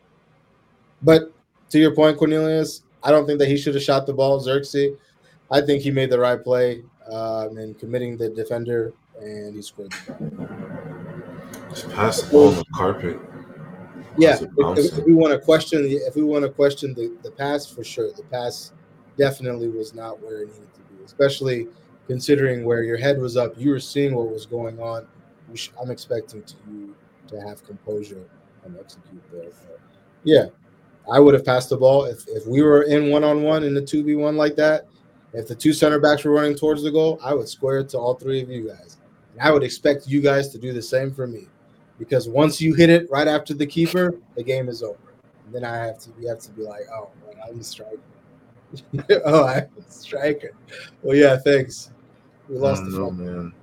But to your point, Cornelius, I don't think that he should have shot the ball, Xerxes. I think he made the right play um, in committing the defender, and he scored the goal. Just pass the ball on the carpet. Yeah, How's it if, if, bouncing? if we want to question, the, if we want to question the, the pass, for sure, the pass definitely was not where it needed to be, especially considering where your head was up, you were seeing what was going on. We sh- I'm expecting to you to have composure and execute there. But yeah, I would have passed the ball if, if we were in one on one in the two v one like that. If the two center backs were running towards the goal, I would square it to all three of you guys. And I would expect you guys to do the same for me, because once you hit it right after the keeper, the game is over. And then I have to, you have to be like, oh, well, I'm a striker. oh, I'm a striker. Well, yeah, thanks. We lost I the don't know, fun. man.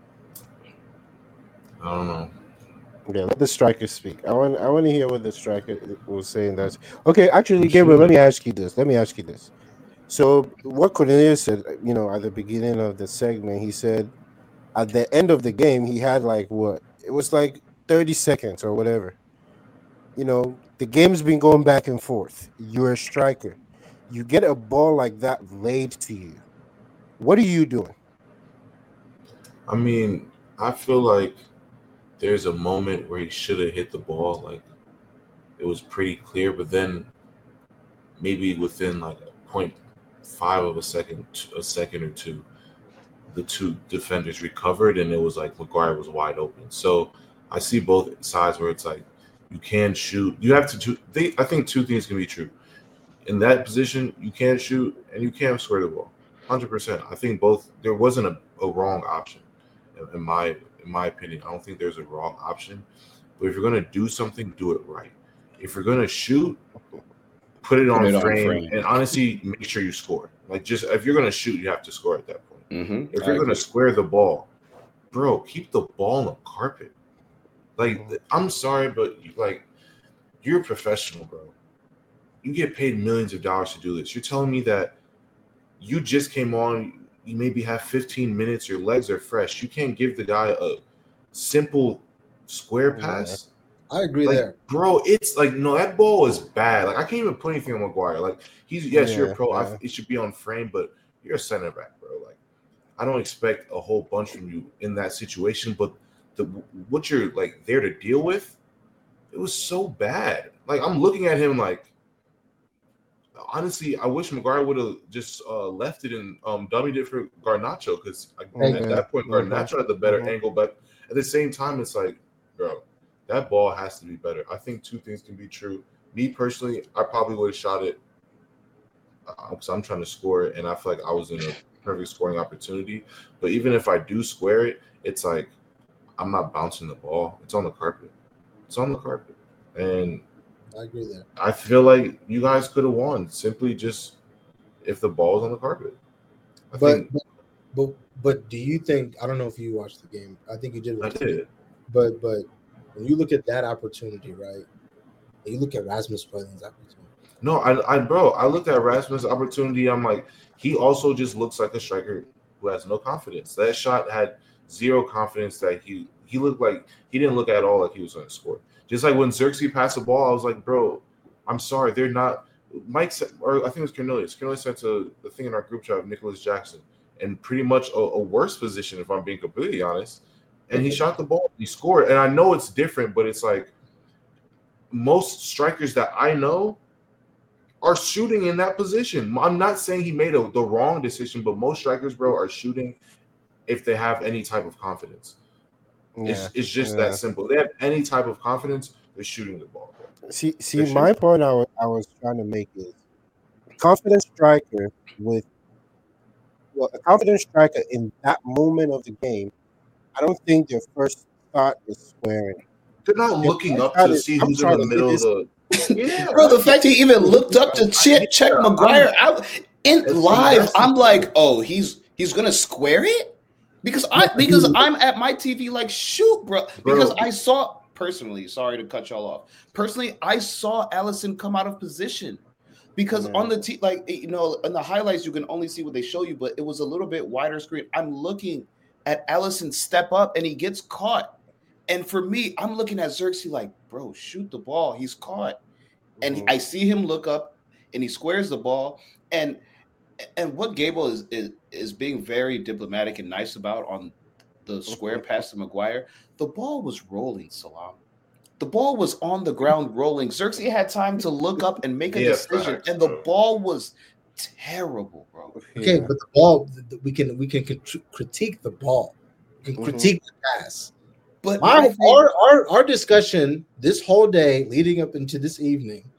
I don't know. Yeah, let the striker speak. I want I want to hear what the striker was saying. That's okay. Actually, Gabriel, let me ask you this. Let me ask you this. So, what Cornelius said, you know, at the beginning of the segment, he said at the end of the game, he had like what? It was like thirty seconds or whatever. You know, the game's been going back and forth. You're a striker. You get a ball like that laid to you. What are you doing? I mean, I feel like there's a moment where he should have hit the ball. Like, it was pretty clear, but then maybe within like zero point five of a second, a second or two, the two defenders recovered, and it was like Maguire was wide open. So I see both sides where it's like you can shoot. You have to. Two, they, I think two things can be true. In that position, you can shoot and you can square the ball. one hundred percent. I think both. There wasn't a, a wrong option, in, in my in my opinion. I don't think there's a wrong option. But if you're gonna do something, do it right. If you're gonna shoot, put it, on, it frame, on frame, and honestly, make sure you score. Like, just if you're gonna shoot, you have to score at that point. Mm-hmm. If you're gonna square the ball, bro, keep the ball on the carpet. Like, I'm sorry, but like, you're a professional, bro. You get paid millions of dollars to do this. You're telling me that you just came on, you maybe have fifteen minutes, your legs are fresh. You can't give the guy a simple square pass? I agree like, there. Bro, it's like, no, that ball is bad. Like, I can't even put anything on Maguire. Like, he's, yes, yeah, you're a pro. Yeah. I, it should be on frame, but you're a center back, bro. Like, I don't expect a whole bunch from you in that situation, but the what you're, like, there to deal with, it was so bad. Like, I'm looking at him like, honestly, I wish Maguire would have just uh, left it and um, dummied it for Garnacho, because mm-hmm. at that point, Garnacho mm-hmm. had the better mm-hmm. angle. But at the same time, it's like, bro, that ball has to be better. I think two things can be true. Me personally, I probably would have shot it because uh, I'm trying to score it, and I feel like I was in a perfect scoring opportunity. But even if I do square it, it's like I'm not bouncing the ball. It's on the carpet. It's on the carpet. And I agree there. I feel like you guys could have won simply just if the ball's on the carpet. I but, think, but but but do you think, I don't know if you watched the game. I think you did. I did. But but when you look at that opportunity, right? And you look at Rasmus Højlund's opportunity. No, I, I bro, I looked at Rasmus' opportunity. I'm like, he also just looks like a striker who has no confidence. That shot had zero confidence. That he he looked like he didn't look at all like he was going to score. Just like when Xerxes passed the ball, I was like, bro, I'm sorry, they're not. Mike said, or I think it was Cornelius. Cornelius sent to the thing in our group chat of Nicholas Jackson, in pretty much a, a worse position, if I'm being completely honest. And he shot the ball, he scored. And I know it's different, but it's like most strikers that I know are shooting in that position. I'm not saying he made a, the wrong decision, but most strikers, bro, are shooting if they have any type of confidence. Yeah, it's, it's just yeah. that simple. They have any type of confidence, they're shooting the ball. Bro. See, see, my point I was, I was trying to make is a confident striker with well, a confident striker in that moment of the game. I don't think their first thought is squaring. They're not their looking up to, to see who's in the middle of the. Yeah, bro, the fact he even looked up to check, check Maguire out in live, I'm like, oh, he's he's gonna square it because I because I'm at my T V like, shoot, bro, because bro. I saw personally. Sorry to cut y'all off. Personally, I saw Alisson come out of position because mm. on the t like you know in the highlights you can only see what they show you, but it was a little bit wider screen. I'm looking at Alisson step up and he gets caught. And for me, I'm looking at Xerxes like, bro, shoot the ball. He's caught. And mm-hmm. I see him look up and he squares the ball. And and what Gable is, is, is being very diplomatic and nice about on the square pass to Maguire, the ball was rolling, Salam. The ball was on the ground rolling. Xerxes had time to look up and make a yeah, decision. Facts, and the ball was terrible, bro. Okay, yeah. But the ball, we can we can critique the ball. We can mm-hmm. critique the pass. But My, our, our our discussion this whole day leading up into this evening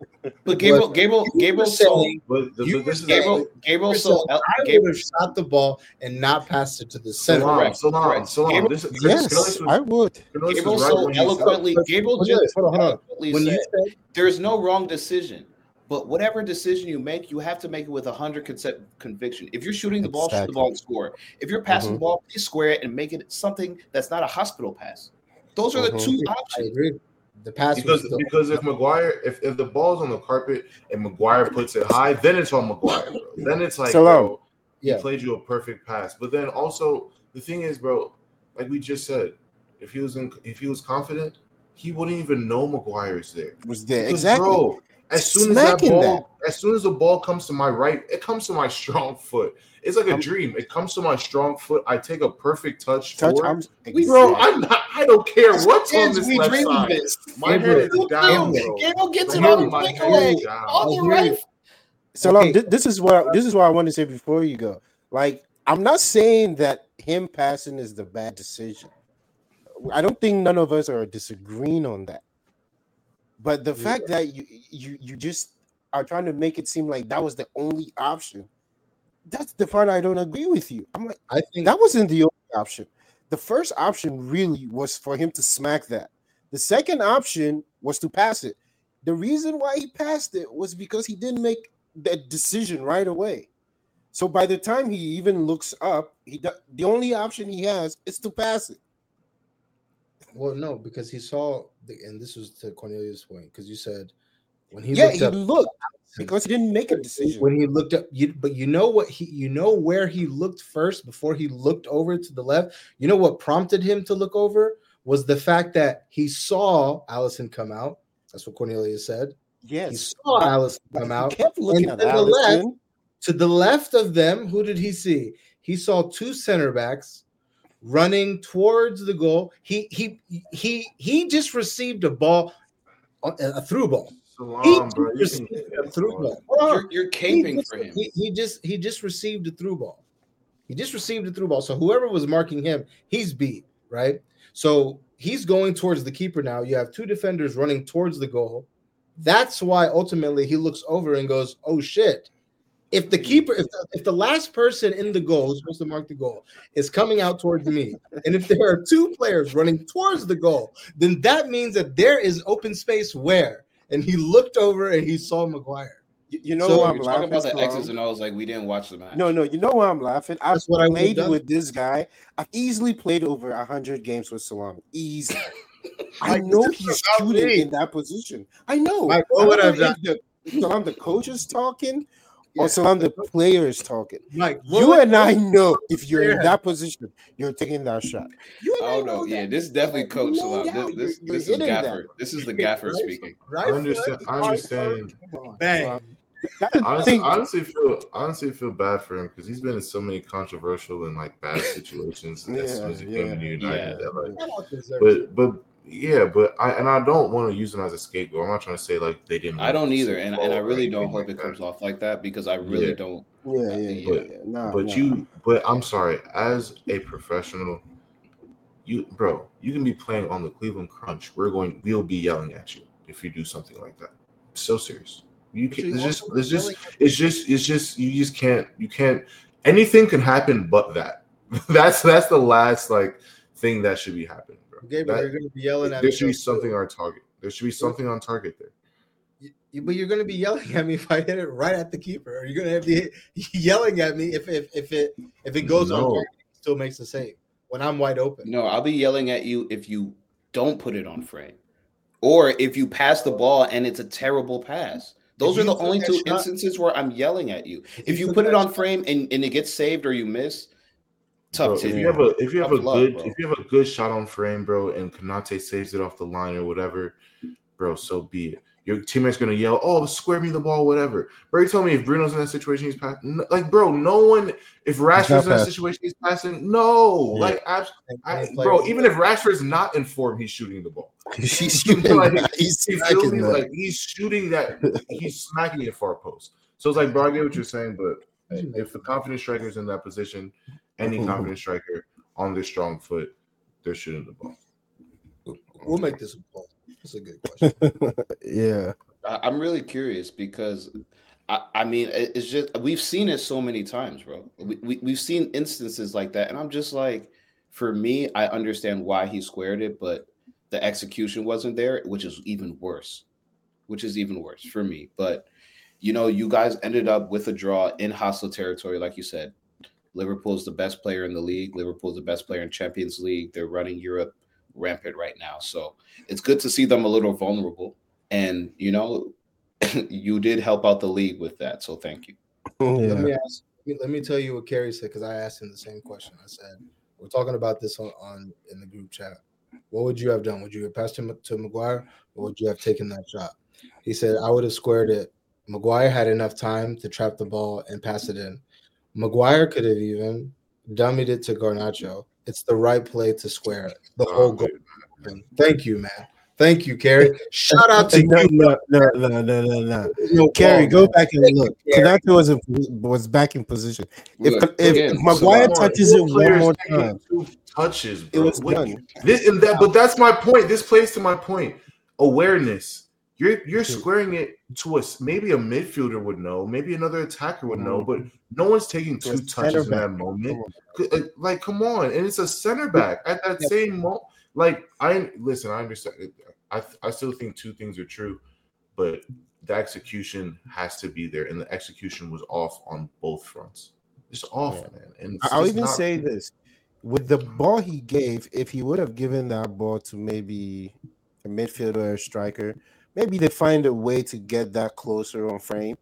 But Gabriel, Gabriel, Gabriel, so But the, You but this is Gabriel, Gabriel, so I Gabriel, would have shot the ball and not passed it to the center. Salam, Correct, Salam, correct. Salam. Gabriel- This, this, Yes, Cornelius was, I would. Cornelius Gabriel was right so when he said- eloquently, But- Gabriel but just yes, hold on, hold on. eloquently When you said, said there's no wrong decision. But whatever decision you make, you have to make it with one hundred percent conviction. If you're shooting the ball, shoot the Exactly. ball and score. If you're passing Mhm. the ball, please square it and make it something that's not a hospital pass. Those are the Mhm. two I options. agree. The pass was Because still, because if McGuire if, if the ball's on the carpet and McGuire puts it high, then it's on McGuire, bro. Then it's like, Salam. bro, he yeah. played you a perfect pass. But then also the thing is, bro, like we just said, if he was in, if he was confident, he wouldn't even know McGuire's there. Was there Because, exactly? bro, as soon as that Smacking ball, as soon as the ball comes to my right, it comes to my strong foot. It's like a I'm- dream. It comes to my strong foot. I take a perfect touch, Touch. forward. I'm, Bro, I'm not. I don't care what's on Kids, this we left dream of side. this. My Gabriel, head is down, Gabriel, bro. Gabriel gets it My on head- the my breakaway. head is down. On the I hear right. you. So Okay. thi- this is what this is what I want to say before you go. Like, I'm not saying that him passing is the bad decision. I don't think none of us are disagreeing on that. But the Yeah. fact that you you you just are trying to make it seem like that was the only option, that's the part I don't agree with you. I'm like, I think that wasn't the only option. The first option really was for him to smack that. The second option was to pass it. The reason why he passed it was because he didn't make that decision right away. So by the time he even looks up, he do- the only option he has is to pass it. well, no, because he saw, the, and this was to Cornelius' point, because you said when he yeah, looked he up, looked because he didn't make a decision. when he looked up, you, but you know what he, you know where he looked first before he looked over to the left. You know what prompted him to look over was the fact that he saw Allison come out. That's what Cornelius said. He Yes, saw Allison but come he out. kept looking And at to the left- Allison. To the left of them, who did he see? He saw two center backs running towards the goal. He he he he just received a ball, a, a through ball. He Salam, bro. You received can- a through ball. Hold on. You're, you're caping he just, for him. He, he just he just received a through ball. He just received a through ball. So whoever was marking him, he's beat, right? So he's going towards the keeper now. You have two defenders running towards the goal. That's why ultimately he looks over and goes, "Oh shit." If the keeper, if the, if the last person in the goal who's supposed to mark the goal is coming out towards me, and if there are two players running towards the goal, then that means that there is open space where. And he looked over and he saw McGuire. You, you know So why You're I'm talking laughing? about the Salam? X's and O's like we didn't watch the match. No, no, you know why I'm laughing? I've That's what I would've played done. with this guy. I've easily played over a hundred games with Salam. Easy. I Mike, know this is he's about shooting me. in that position. I know. Mike, what I don't would I know have done? if the, Salam, the coach is talking, Yeah. or Salam, the player is talking. Mike, what You would- and I know if you're in Yeah. that position, you're taking that shot. You and I don't know. that. Yeah, this is definitely You Coach know Salam. that. This, this, You're- this you're is hitting that. Gaffer. This is the Gaffer Right- speaking. right I foot, understand. I hard understand. foot, come on, Bang. bang. That's the Honestly, thing. honestly, feel honestly feel bad for him because he's been in so many controversial and like bad situations Yeah, as soon as he came yeah, to United. yeah. That, like, I don't deserve it. but but yeah, but I and I don't want to use him as a scapegoat. I'm not trying to say like they didn't. I don't win either, the and, Super and I Bowl or really don't anything hope like it comes that. off like that because I really Yeah. don't. Yeah, yeah, yeah. But- yeah. Nah, But nah. you, but I'm sorry, as a professional, you, bro, you can be playing on the Cleveland Crunch. We're going, we'll be yelling at you if you do something like that. It's so serious. You But can. you It's just, also it's just, yelling at- it's just, it's just. You just can't. You can't. Anything can happen, but that. that's that's the last like thing that should be happening, bro. Gabriel, That- you're going to be yelling at there me. should be though, something too. on target. There should be something on target there. You- But you're going to be yelling at me if I hit it right at the keeper. Or you're going to be yelling at me if if, if it if it goes on No. target, it still makes a save when I'm wide open. No, I'll be yelling at you if you don't put it on frame, or if you pass the ball and it's a terrible pass. Those If are you the took only that two shot- instances where I'm yelling at you. If you took put it that on shot- frame and, and it gets saved or you miss, Bro, tough if titty. you have a if you have a Tough luck, good bro. if you have a good shot on frame, bro, and Konate saves it off the line or whatever, bro, so be it. Your teammate's gonna yell, "Oh, square me the ball, whatever." Bro, you tell me if Bruno's in that situation, he's passing. Like, bro, no one. If Rashford's in that passing. situation, he's passing. No, Yeah. like, abs- And- I, and bro, players- even if Rashford's not in form, he's shooting the ball. He's shooting. Like, He's He feels smacking me, that. like he's shooting that. He's smacking it far post. So it's like, bro, I get what you're saying, but hey, if the confident striker's in that position, any confident striker on their strong foot, they're shooting the ball. We'll make this a poll. That's a good question. Yeah. I, I'm really curious because I, I mean it- it's just we've seen it so many times, bro. We, we we've seen instances like that, and I'm just like, for me, I understand why he squared it, but the execution wasn't there, which is even worse. Which is even worse for me. But you know, you guys ended up with a draw in hostile territory, like you said. Liverpool's the best player in the league. Liverpool's the best player in Champions League. They're running Europe rampant right now. So it's good to see them a little vulnerable. And, you know, you did help out the league with that. So thank you. Let me Yeah. ask. Let me tell you what Kerry said because I asked him the same question. I said, "We're talking about this on, on in the group chat. What would you have done? Would you have passed him to Maguire, or would you have taken that shot?" He said, "I would have squared it. Maguire had enough time to trap the ball and pass it in. Maguire could have even dummied it to Garnacho. It's the right play to square it. The whole goal. Thank you, man. Thank you, Kerry. Shout out to no, you. no, no, no, no, no, no. No Kerry, ball, go man. back and Thank look. you, Kerry. Konate was in, was back in position. If Look, if, again, if Maguire Salah- touches it Four one players more taking time, two touches, it bro. was Wait, done. this and that, but that's my point. This plays to my point. Awareness. You're you're squaring it to us. Maybe a midfielder would know. Maybe another attacker would know. But no one's taking To a two touches in center that back. moment. Uh, Like, come on, and it's a center back at that Yep. same moment. Like, I listen. I understand. I I still think two things are true, but the execution has to be there, and the execution was off on both fronts. It's off, Yeah. man. And it's I'll just even not- say this: with the ball he gave, if he would have given that ball to maybe a midfielder or a striker, maybe they find a way to get that closer on frame.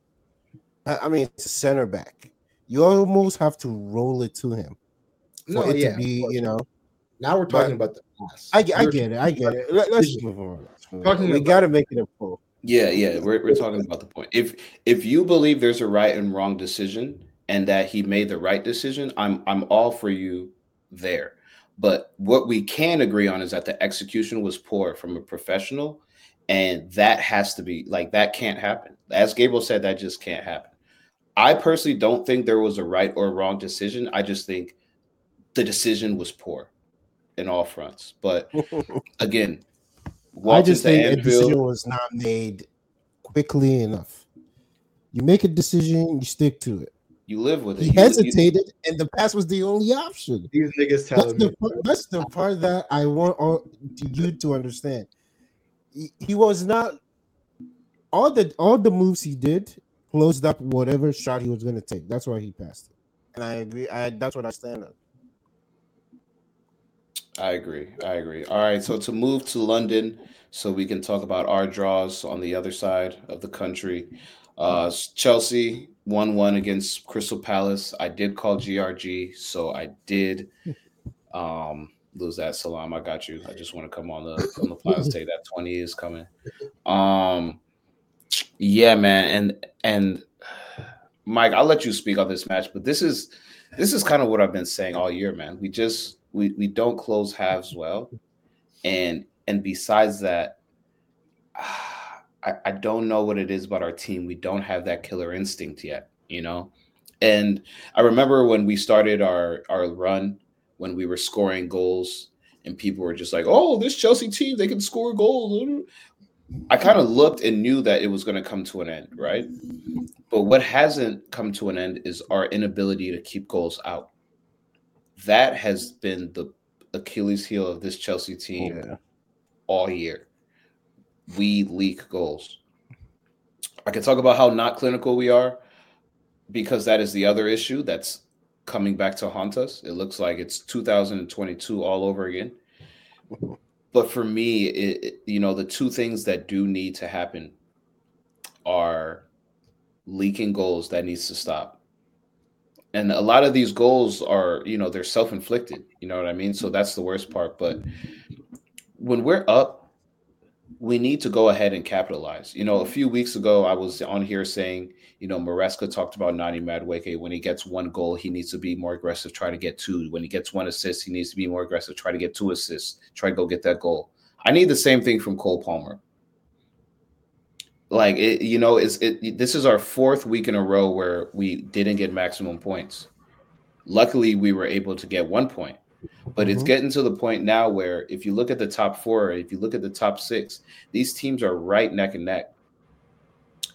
I, I mean, it's a center back. You almost have to roll it to him for No, it yeah, to be, of course. you know. Now we're talking about the pass. I, get- I We're get it. I get it. Let, us move on. Let's move Talking on. We about- got to make it a pull. Yeah, yeah, we're we're talking about the point. If if you believe there's a right and wrong decision and that he made the right decision, I'm I'm all for you there. But what we can agree on is that the execution was poor from a professional, and that has to be like that can't happen. As Gabriel said, that just can't happen. I personally don't think there was a right or wrong decision. I just think the decision was poor in all fronts. But again, I just to think a Anfield- decision was not made quickly enough. You make a decision, you stick to it. you live with it. He You- you- hesitated, and the pass was the only option. These niggas That's telling the me. part, that's the part that I want all, to you to understand. He, he was not all the all the moves he did closed up whatever shot he was going to take. That's why he passed it, and I agree. I that's what I stand on. I agree. I agree. All right. So to move to London, so we can talk about our draws on the other side of the country. Uh, Chelsea one one against Crystal Palace. I did call G R G, so I did um, lose that. Salam, I got you. I just want to come on the on the plans say that twenty is coming. Um, yeah, man, and and Mike, I'll let you speak on this match, but this is this is kind of what I've been saying all year, man. We just we we don't close halves well, and and besides that, I, I don't know what it is about our team. We don't have that killer instinct yet, you know. And I remember when we started our our run, when we were scoring goals, and people were just like, "Oh, this Chelsea team, they can score goals." I kind of looked and knew that it was going to come to an end, right? But what hasn't come to an end is our inability to keep goals out. That has been the Achilles heel of this Chelsea team Yeah. all year. We leak goals. I can talk about how not clinical we are because that is the other issue that's coming back to haunt us. It looks like it's two thousand twenty-two all over again. But for me, it, it, you know, the two things that do need to happen are leaking goals that needs to stop. And a lot of these goals are, you know, they're self-inflicted. You know what I mean? So that's the worst part. But when we're up, we need to go ahead and capitalize. You know, a few weeks ago, I was on here saying, you know, Maresca talked about Nani Madueke. When he gets one goal, he needs to be more aggressive, try to get two. When he gets one assist, he needs to be more aggressive, try to get two assists, try to go get that goal. I need the same thing from Cole Palmer. Like, it, you know, it's, it, this is our fourth week in a row where we didn't get maximum points. Luckily, we were able to get one point. But it's Mhm. getting to the point now where if you look at the top four, if you look at the top six, these teams are right neck and neck.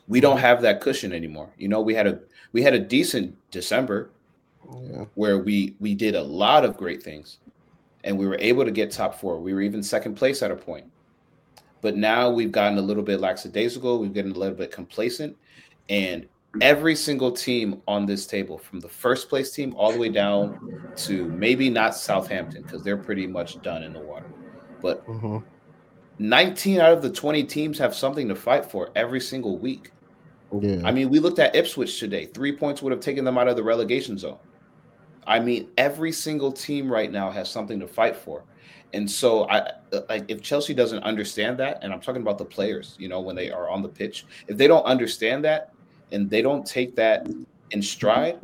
We don't have that cushion anymore. You know, we had a we had a decent December Yeah. where we we did a lot of great things and we were able to get top four. We were even second place at a point. But now we've gotten a little bit lackadaisical. We've gotten a little bit complacent. And every single team on this table, from the first place team all the way down to maybe not Southampton, because they're pretty much done in the water. But Mm-hmm. nineteen out of the twenty teams have something to fight for every single week. Yeah. I mean, we looked at Ipswich today. Three points would have taken them out of the relegation zone. I mean, every single team right now has something to fight for. And so, I like if Chelsea doesn't understand that, and I'm talking about the players, you know, when they are on the pitch, if they don't understand that and they don't take that in stride,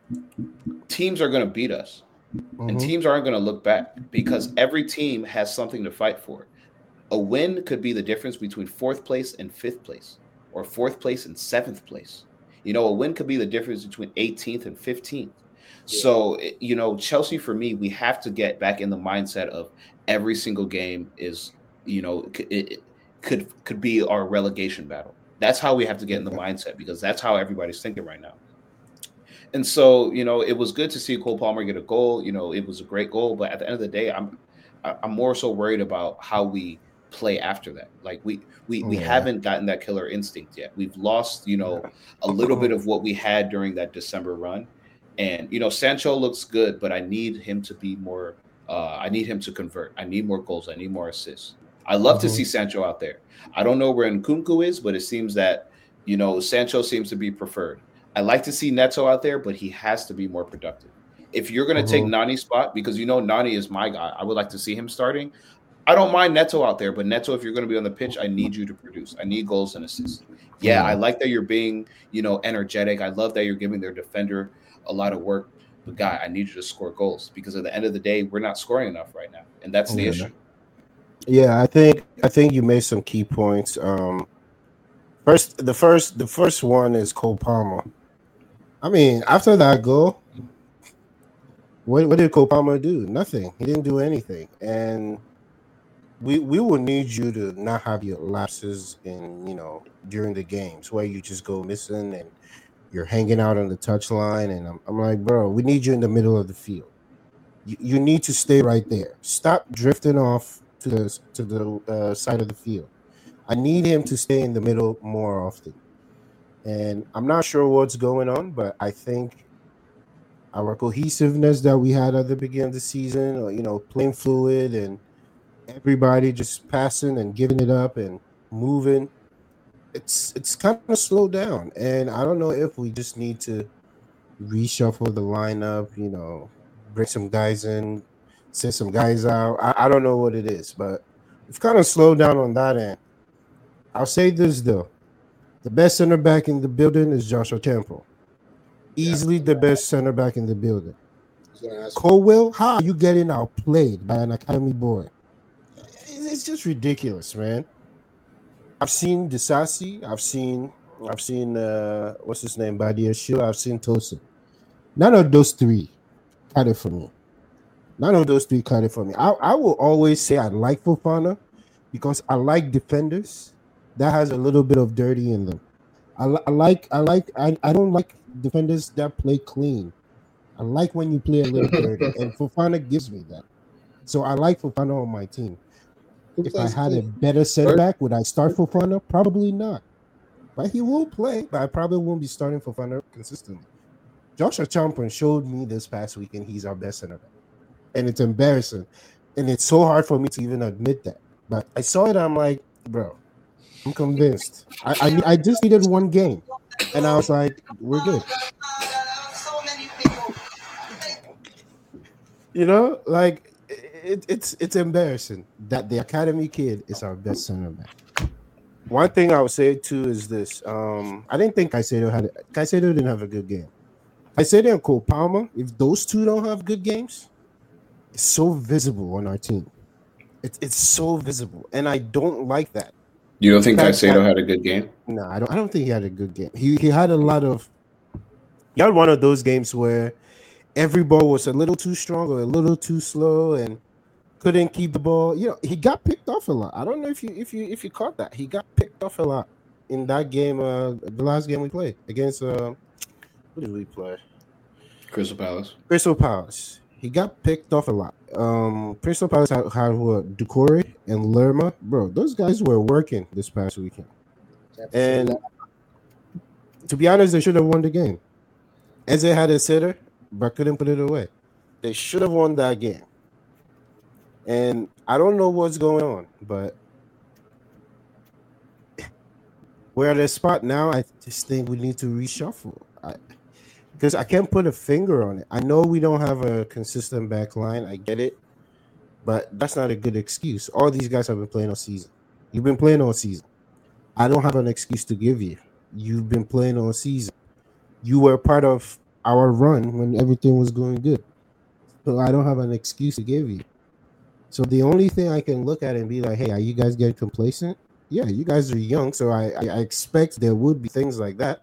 teams are going to beat us. And Mhm. teams aren't going to look back because every team has something to fight for. A win could be the difference between fourth place and fifth place, or fourth place and seventh place. You know, a win could be the difference between eighteenth and fifteenth. So, it- you know, Chelsea, for me, we have to get back in the mindset of every single game is, you know, c- it, it could could be our relegation battle. That's how we have to get in the mindset because that's how everybody's thinking right now. And so, you know, it was good to see Cole Palmer get a goal. You know, it was a great goal, but at the end of the day, I'm I- I'm more so worried about how we play after that. Like we we we Yeah. haven't gotten that killer instinct yet. We've lost, you know, a little bit of what we had during that December run. And you know, Sancho looks good, but I need him to be more. Uh, I need him to convert. I need more goals. I need more assists. I love to Mhm. see Sancho out there. I don't know where Nkunku is, but it seems that you know Sancho seems to be preferred. I like to see Neto out there, but he has to be more productive. If you're going to take Mhm. Nani's spot, because you know Nani is my guy, I would like to see him starting. I don't mind Neto out there, but Neto, if you're going to be on the pitch, I need you to produce. I need goals and assists. Yeah, I Yeah. like that you're being, you know, energetic. I love that you're giving their defender a lot of work. But guy, I need you to score goals because at the end of the day, we're not scoring enough right now, and that's the Yeah. issue. Yeah, I think I think you made some key points. Um, first, the first the first one is Cole Palmer. I mean, after that goal, what what did Cole Palmer do? Nothing. He didn't do anything, and we we will need you to not have your lapses in you know during the games where you just go missing and you're hanging out on the touchline. And I'm, I'm like, bro, we need you in the middle of the field. You, you need to stay right there. Stop drifting off to the to the uh, side of the field. I need him to stay in the middle more often. And I'm not sure what's going on, but I think our cohesiveness that we had at the beginning of the season, or you know, playing fluid and everybody just passing and giving it up and moving, it's it's kind of slowed down. And I don't know if we just need to reshuffle the lineup, you know, bring some guys in, send some guys out. I, I don't know what it is, but we've kind of slowed down on that end. I'll say this though. The best center back in the building is Joshua Temple. Easily the best center back in the building. I was gonna ask Colwell, how are you getting outplayed by an academy boy? It's it's just ridiculous, man. I've seen Disasi, I've seen I've seen uh what's his name, Badia Shil, I've seen Tosin. None of those three cut it for me. None of those three cut it for me. I, I will always say I like Fofana because I like defenders that has a little bit of dirty in them. I, li- I like I like I, I don't like defenders that play clean. I like when you play a little dirty, and Fofana gives me that. So I like Fofana on my team. who If I plays had a clean? better center Bert? back, would I start Fofana? Probably not. But he will play, but I probably won't be starting Fofana consistently. Joshua Champion showed me this past weekend he's our best center back. And it's embarrassing. And it's so hard for me to even admit that. But I saw it, I'm like, bro, I'm convinced. I, I I just needed one game. And I was like, we're good. You know, like it, it's it's embarrassing that the academy kid is our best center back. One thing I would say too is this: um, I didn't think Caicedo had Caicedo didn't have a good game. Caicedo and Cole Palmer, if those two don't have good games, it's so visible on our team. It's it's so visible, and I don't like that. You don't think That- Caicedo that- had a good game? No, I don't. I don't think he had a good game. He he had a lot of. He had one of those games where every ball was a little too strong or a little too slow, and couldn't keep the ball. You know, he got picked off a lot. I don't know if you if you if you caught that. He got picked off a lot. in that game, uh, the last game we played against uh, who did we play? Crystal Palace. Crystal Palace. He got picked off a lot. Um, Crystal Palace had, had what, Ducore and Lerma, bro. Those guys were working this past weekend, and to be honest, they should have won the game. Eze had a sitter, but couldn't put it away. They should have won that game. And I don't know what's going on, but we're at a spot now. I just think we need to reshuffle. I, because I can't put a finger on it. I know we don't have a consistent back line. I get it. But that's not a good excuse. All these guys have been playing all season. You've been playing all season. I don't have an excuse to give you. You've been playing all season. You were part of our run when everything was going good. So I don't have an excuse to give you. So the only thing I can look at and be like, hey, are you guys getting complacent? Yeah, you guys are young, so I, I expect there would be things like that.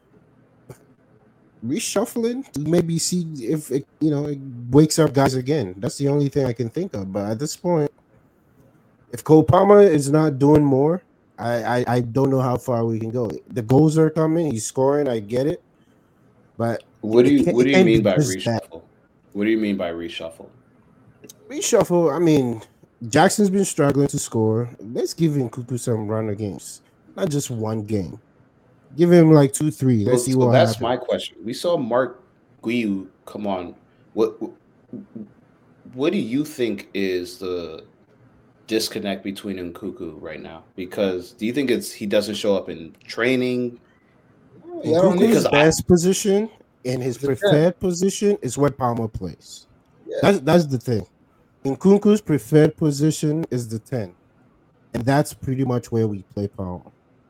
Reshuffling to maybe see if it, you know, it wakes up guys again. That's the only thing I can think of. But at this point, if Cole Palmer is not doing more, I, I, I don't know how far we can go. The goals are coming. He's scoring. I get it. But what do you what do you mean by reshuffle? That. What do you mean by reshuffle? Reshuffle. I mean, Jackson's been struggling to score. Let's give him Nkunku some run of games, not just one game. Give him like two, three. Let's so, see so what that's happens. my question. We saw Mark Guiu come on. What what do you think is the disconnect between Nkunku right now? Because do you think it's he doesn't show up in training? Yeah, Nkunku's best I, position in his preferred position is where Palmer plays. Yeah. That's that's the thing. Nkunku's preferred position is the ten, and that's pretty much where we play Palmer.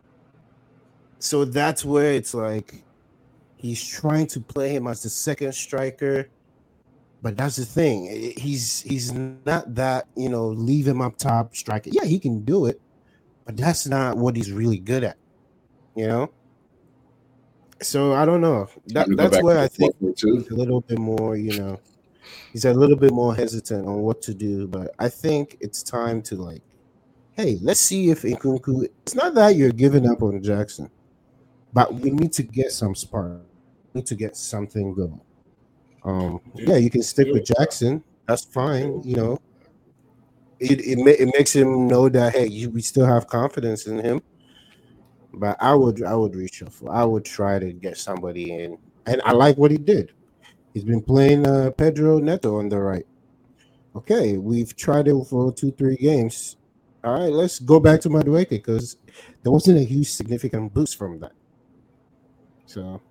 So that's where it's like he's trying to play him as the second striker, but that's the thing. He's he's not that, you know, leave him up top striker. Yeah, he can do it, but that's not what he's really good at, you know. So I don't know. That, that's where I think he's a little bit more, you know, he's a little bit more hesitant on what to do. But I think it's time to like, hey, let's see if Nkunku. It's not that you're giving up on Jackson. But we need to get some spark. We need to get something going. Um, yeah, you can stick with Jackson. That's fine. You know, it it, ma- it makes him know that hey, you, we still have confidence in him. But I would I would reshuffle. I would try to get somebody in, and I like what he did. He's been playing uh, Pedro Neto on the right. Okay, we've tried it for two three games. All right, let's go back to Madueke because there wasn't a huge significant boost from that. So,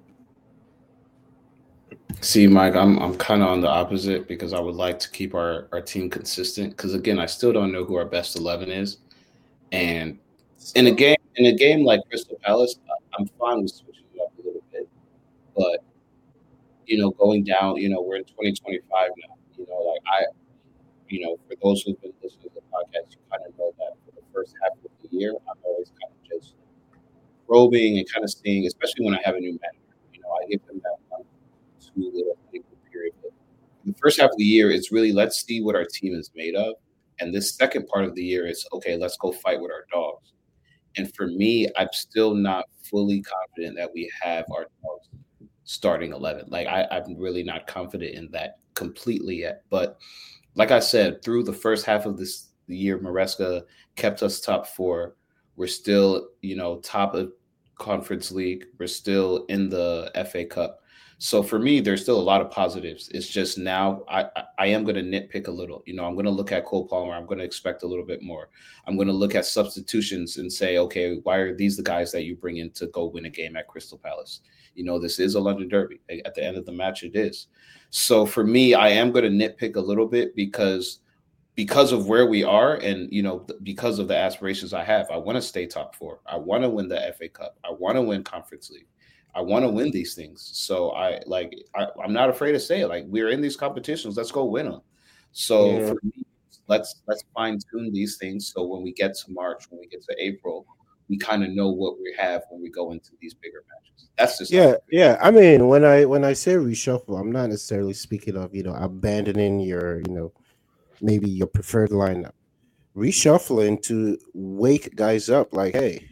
see, Mike, I'm I'm kind of on the opposite because I would like to keep our, our team consistent. Because again, I still don't know who our best eleven is, and in a game in a game like Crystal Palace, I'm fine with switching it up a little bit. But you know, going down, you know, we're in twenty twenty-five now. You know, like I, you know, for those who've been listening to the podcast, you kind of know that for the first half of the year, I'm always kind of just probing and kind of seeing, especially when I have a new manager, you know, I give them that one, two little period. But the first half of the year, it's really let's see what our team is made of, and this second part of the year is okay. Let's go fight with our dogs. And for me, I'm still not fully confident that we have our dogs starting eleven. Like I, I'm really not confident in that completely yet. But like I said, through the first half of this the year, Maresca kept us top four. We're still, you know, top of Conference League. We're still in the F A Cup. So for me, there's still a lot of positives. It's just now I, I am going to nitpick a little. You know, I'm going to look at Cole Palmer. I'm going to expect a little bit more. I'm going to look at substitutions and say, okay, why are these the guys that you bring in to go win a game at Crystal Palace? You know, this is a London derby. At the end of the match, it is. So for me, I am going to nitpick a little bit because because of where we are and, you know, because of the aspirations I have. I want to stay top four. I want to win the F A Cup. I want to win Conference League. I want to win these things. So I like, I, I'm not afraid to say it. Like, we're in these competitions. Let's go win them. So yeah. for me, let's, let's fine tune these things. So when we get to March, when we get to April, we kind of know what we have when we go into these bigger matches. That's just, yeah. Yeah. I mean, when I, when I say reshuffle, I'm not necessarily speaking of, you know, abandoning your, you know, maybe your preferred lineup. Reshuffling to wake guys up like, hey,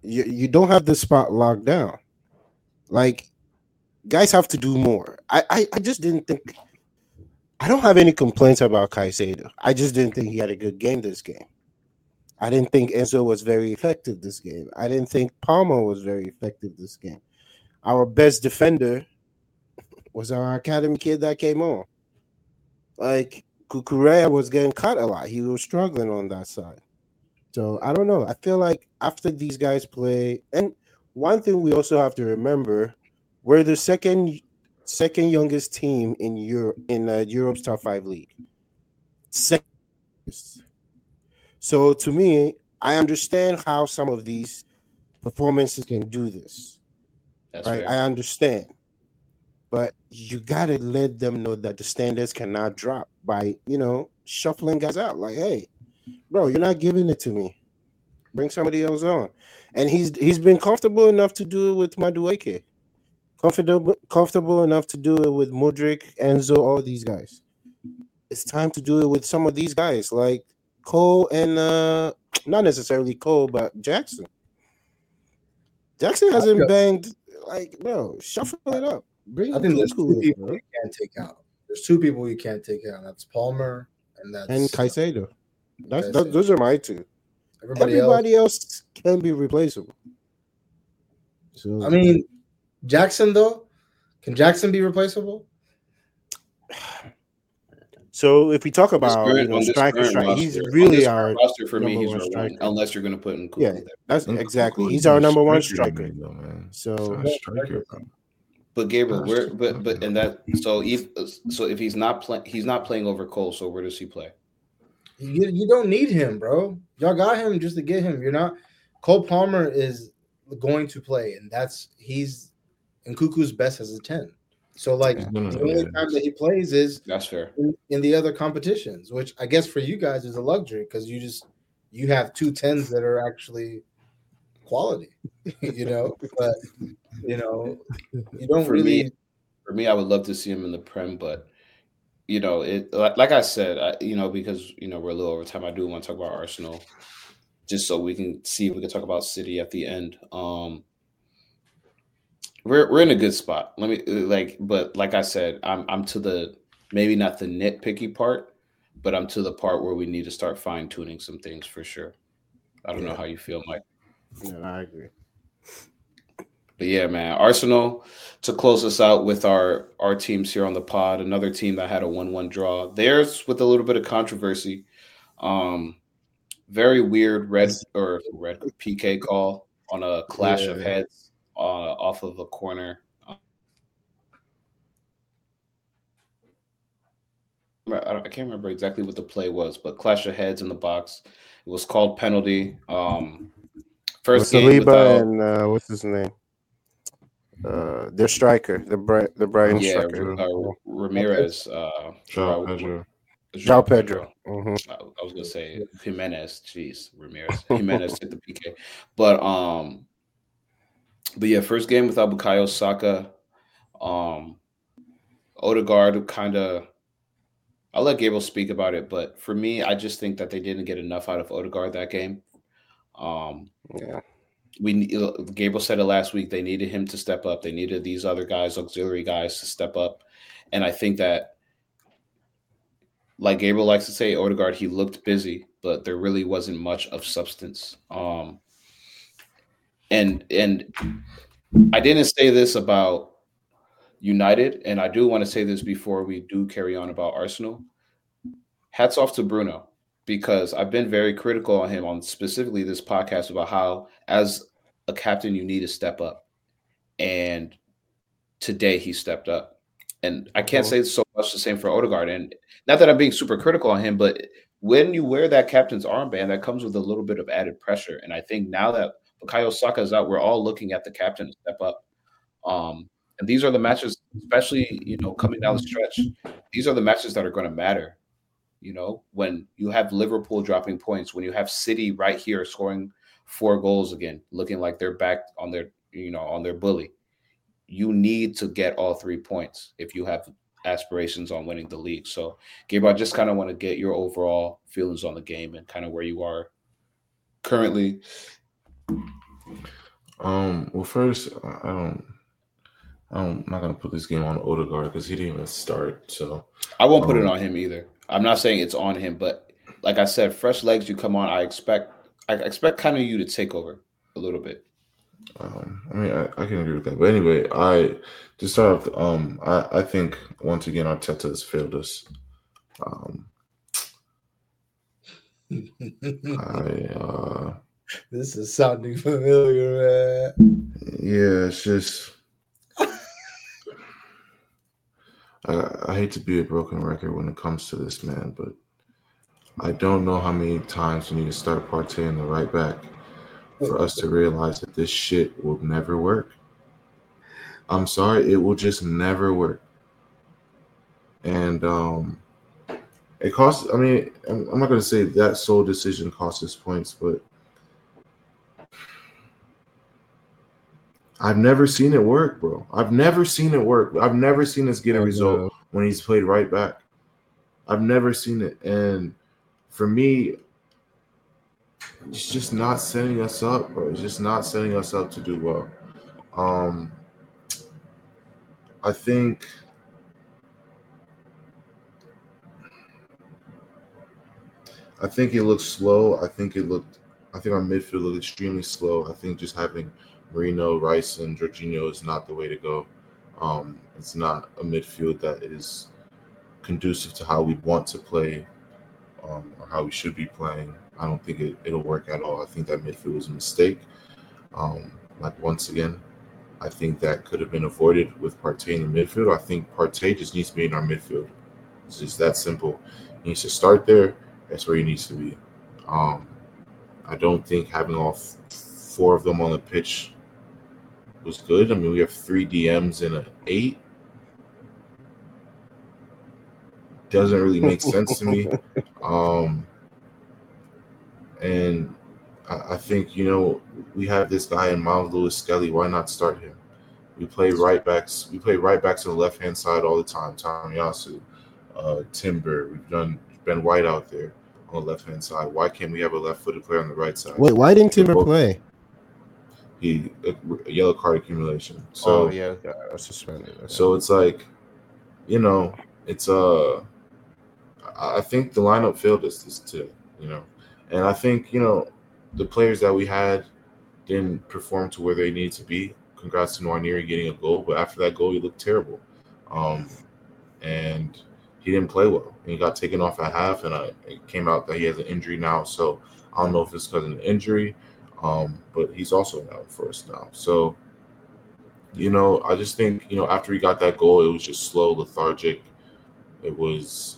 you, you don't have the spot locked down. Like, guys have to do more. I, I, I just didn't think. I don't have any complaints about Caicedo. I just didn't think he had a good game this game. I didn't think Enzo was very effective this game. I didn't think Palmer was very effective this game. Our best defender was our academy kid that came on. Like, Cucurella was getting cut a lot. He was struggling on that side. So, I don't know. I feel like after these guys play, and one thing we also have to remember, we're the second second youngest team in Europe in uh, Europe's top five league. Second. So to me, I understand how some of these performances can do this. That's right. fair. I understand. But you gotta let them know that the standards cannot drop by, you know, shuffling guys out. Like, hey, bro, you're not giving it to me. Bring somebody else on. And he's he's been comfortable enough to do it with Madueke. Comfortable comfortable enough to do it with Modric, Enzo, all these guys. It's time to do it with some of these guys, like Cole and uh not necessarily Cole, but Jackson. Jackson hasn't banged, like, bro, shuffle it up. Bring I think there's two in, people bro. you can't take out. There's two people you can't take out. That's Palmer and that's And Caicedo. That's Caicedo. that, those are my two. Everybody, Everybody else. else can be replaceable. So I mean, Jackson though, can Jackson be replaceable? So if we talk This about current- you know on this striker, current strike, roster- he's on really this our current roster for me. number He's one our one, striker. unless you're going to put in Kuku Yeah, there. that's And exactly. Kuku He's is our a number one striker, striker. though, man. So Not a striker, bro. But Gabriel, Gosh, where that's but not but bad. and that so if so if he's not playing, he's not playing over Cole. So where does he play? You, you don't need him, bro. Y'all got him just to get him. You're not. Cole Palmer is going to play, and that's he's and Cuckoo's best as a ten. So like He's gonna- the only yeah. time that he plays is That's fair. in, in the other competitions, which I guess for you guys is a luxury because you just you have two tens that are actually quality, you know. But you know, you don't For really. me, for me, I would love to see him in the Prem, but you know, it like, like I said, I, you know, because you know we're a little over time. I do want to talk about Arsenal, just so we can see if we can talk about City at the end. Um, we're we're in a good spot. Let me like, but like I said, I'm I'm to the maybe not the nitpicky part, but I'm to the part where we need to start fine tuning some things for sure. I don't know Yeah. how you feel, Mike. Yeah, I agree. But yeah, man, Arsenal to close us out with our our teams here on the pod. Another team that had a one one draw. Theirs with a little bit of controversy. Um, very weird red or red P K call on a clash of Yeah. heads uh, off of a corner. I don't- I can't remember exactly what the play was, but clash of heads in the box. It was called penalty. Um, first game Saliba without. and uh, what's his name? Uh, their striker, the Bri- the Brian Yeah, striker, uh, Ramirez. Uh, Joao Ra- Pedro. João Pedro. Mhm. I, I was gonna say Jimenez. Jeez, Ramirez. Jimenez hit the P K, but um, but yeah, first game without Bukayo Saka. Um, Odegaard kind of. I'll let Gabriel speak about it, but for me, I just think that they didn't get enough out of Odegaard that game. Um, Yeah, we Gabriel said it last week. They needed him to step up. They needed these other guys, auxiliary guys, to step up, and I think that, like Gabriel likes to say, Odegaard, he looked busy, but there really wasn't much of substance. Um, and and I didn't say this about United, and I do want to say this before we do carry on about Arsenal. Hats off to Bruno, because I've been very critical on him on specifically this podcast about how, as a captain, you need to step up. And today he stepped up. And I can't say so much the same for Odegaard. And not that I'm being super critical on him, but when you wear that captain's armband, that comes with a little bit of added pressure. And I think now that Bukayo Saka is out, we're all looking at the captain to step up. Um, and these are the matches, especially, you know, coming down the stretch, these are the matches that are going to matter. You know, when you have Liverpool dropping points, when you have City right here scoring four goals again, looking like they're back on their, you know, on their bully, you need to get all three points if you have aspirations on winning the league. So, Gabriel, I just kind of want to get your overall feelings on the game and kind of where you are currently. Um. Well, first, I I don't. I don't I'm not gonna put this game on Odegaard because he didn't even start. So, I won't put it um, on him either. I'm not saying it's on him, but like I said, fresh legs. You come on. I expect. I expect kind of you to take over a little bit. um, I mean, I, I can agree with that. But anyway, I to start off. Um, I I think once again Arteta has failed us. Um, I uh, This is sounding familiar, man. yeah, it's just. I, I hate to be a broken record when it comes to this, man, but I don't know how many times we need to start Partey in the right back for us to realize that this shit will never work. I'm sorry, it will just never work. And um, it costs. I mean, I'm, I'm not going to say that sole decision cost us points, but I've never seen it work, bro. I've never seen it work. I've never seen us get a And, result uh, when he's played right back. I've never seen it, and for me, it's just not setting us up, bro. It's just not setting us up to do well. Um, I think I think it looked slow. I think it looked I think our midfield looked extremely slow. I think just having Marino, Rice, and Jorginho is not the way to go. Um, it's not a midfield that is conducive to how we want to play um, or how we should be playing. I don't think it, it'll work at all. I think that midfield was a mistake. Um, like once again, I think that could have been avoided with Partey in the midfield. I think Partey just needs to be in our midfield. It's just that simple. He needs to start there. That's where he needs to be. Um, I don't think having all f- four of them on the pitch was good. I mean, we have three D Ms and an eight. Doesn't really make sense to me. Um, and I, I think, you know, we have this guy in Miles Lewis Skelly. Why not start him? We play right backs. We play right backs on the left hand side all the time. Tomiyasu, uh, Timber. We've done Ben White out there on the left hand side. Why can't we have a left footed player on the right side? Wait, why didn't They're Timber both- play? He a, a yellow card accumulation. oh So yeah, okay, I was suspended. Okay. so it's like, you know, it's uh, I I think the lineup failed us this today. You know, and I think, you know, the players that we had didn't perform to where they needed to be. Congrats to Nwaneri getting a goal, but after that goal, he looked terrible, um, and he didn't play well. And he got taken off at half, and I, it came out that he has an injury now. So I don't know if it's because of an injury, um, but he's also out for us now. So, you know, I just think, you know, after he got that goal, it was just slow, lethargic. It was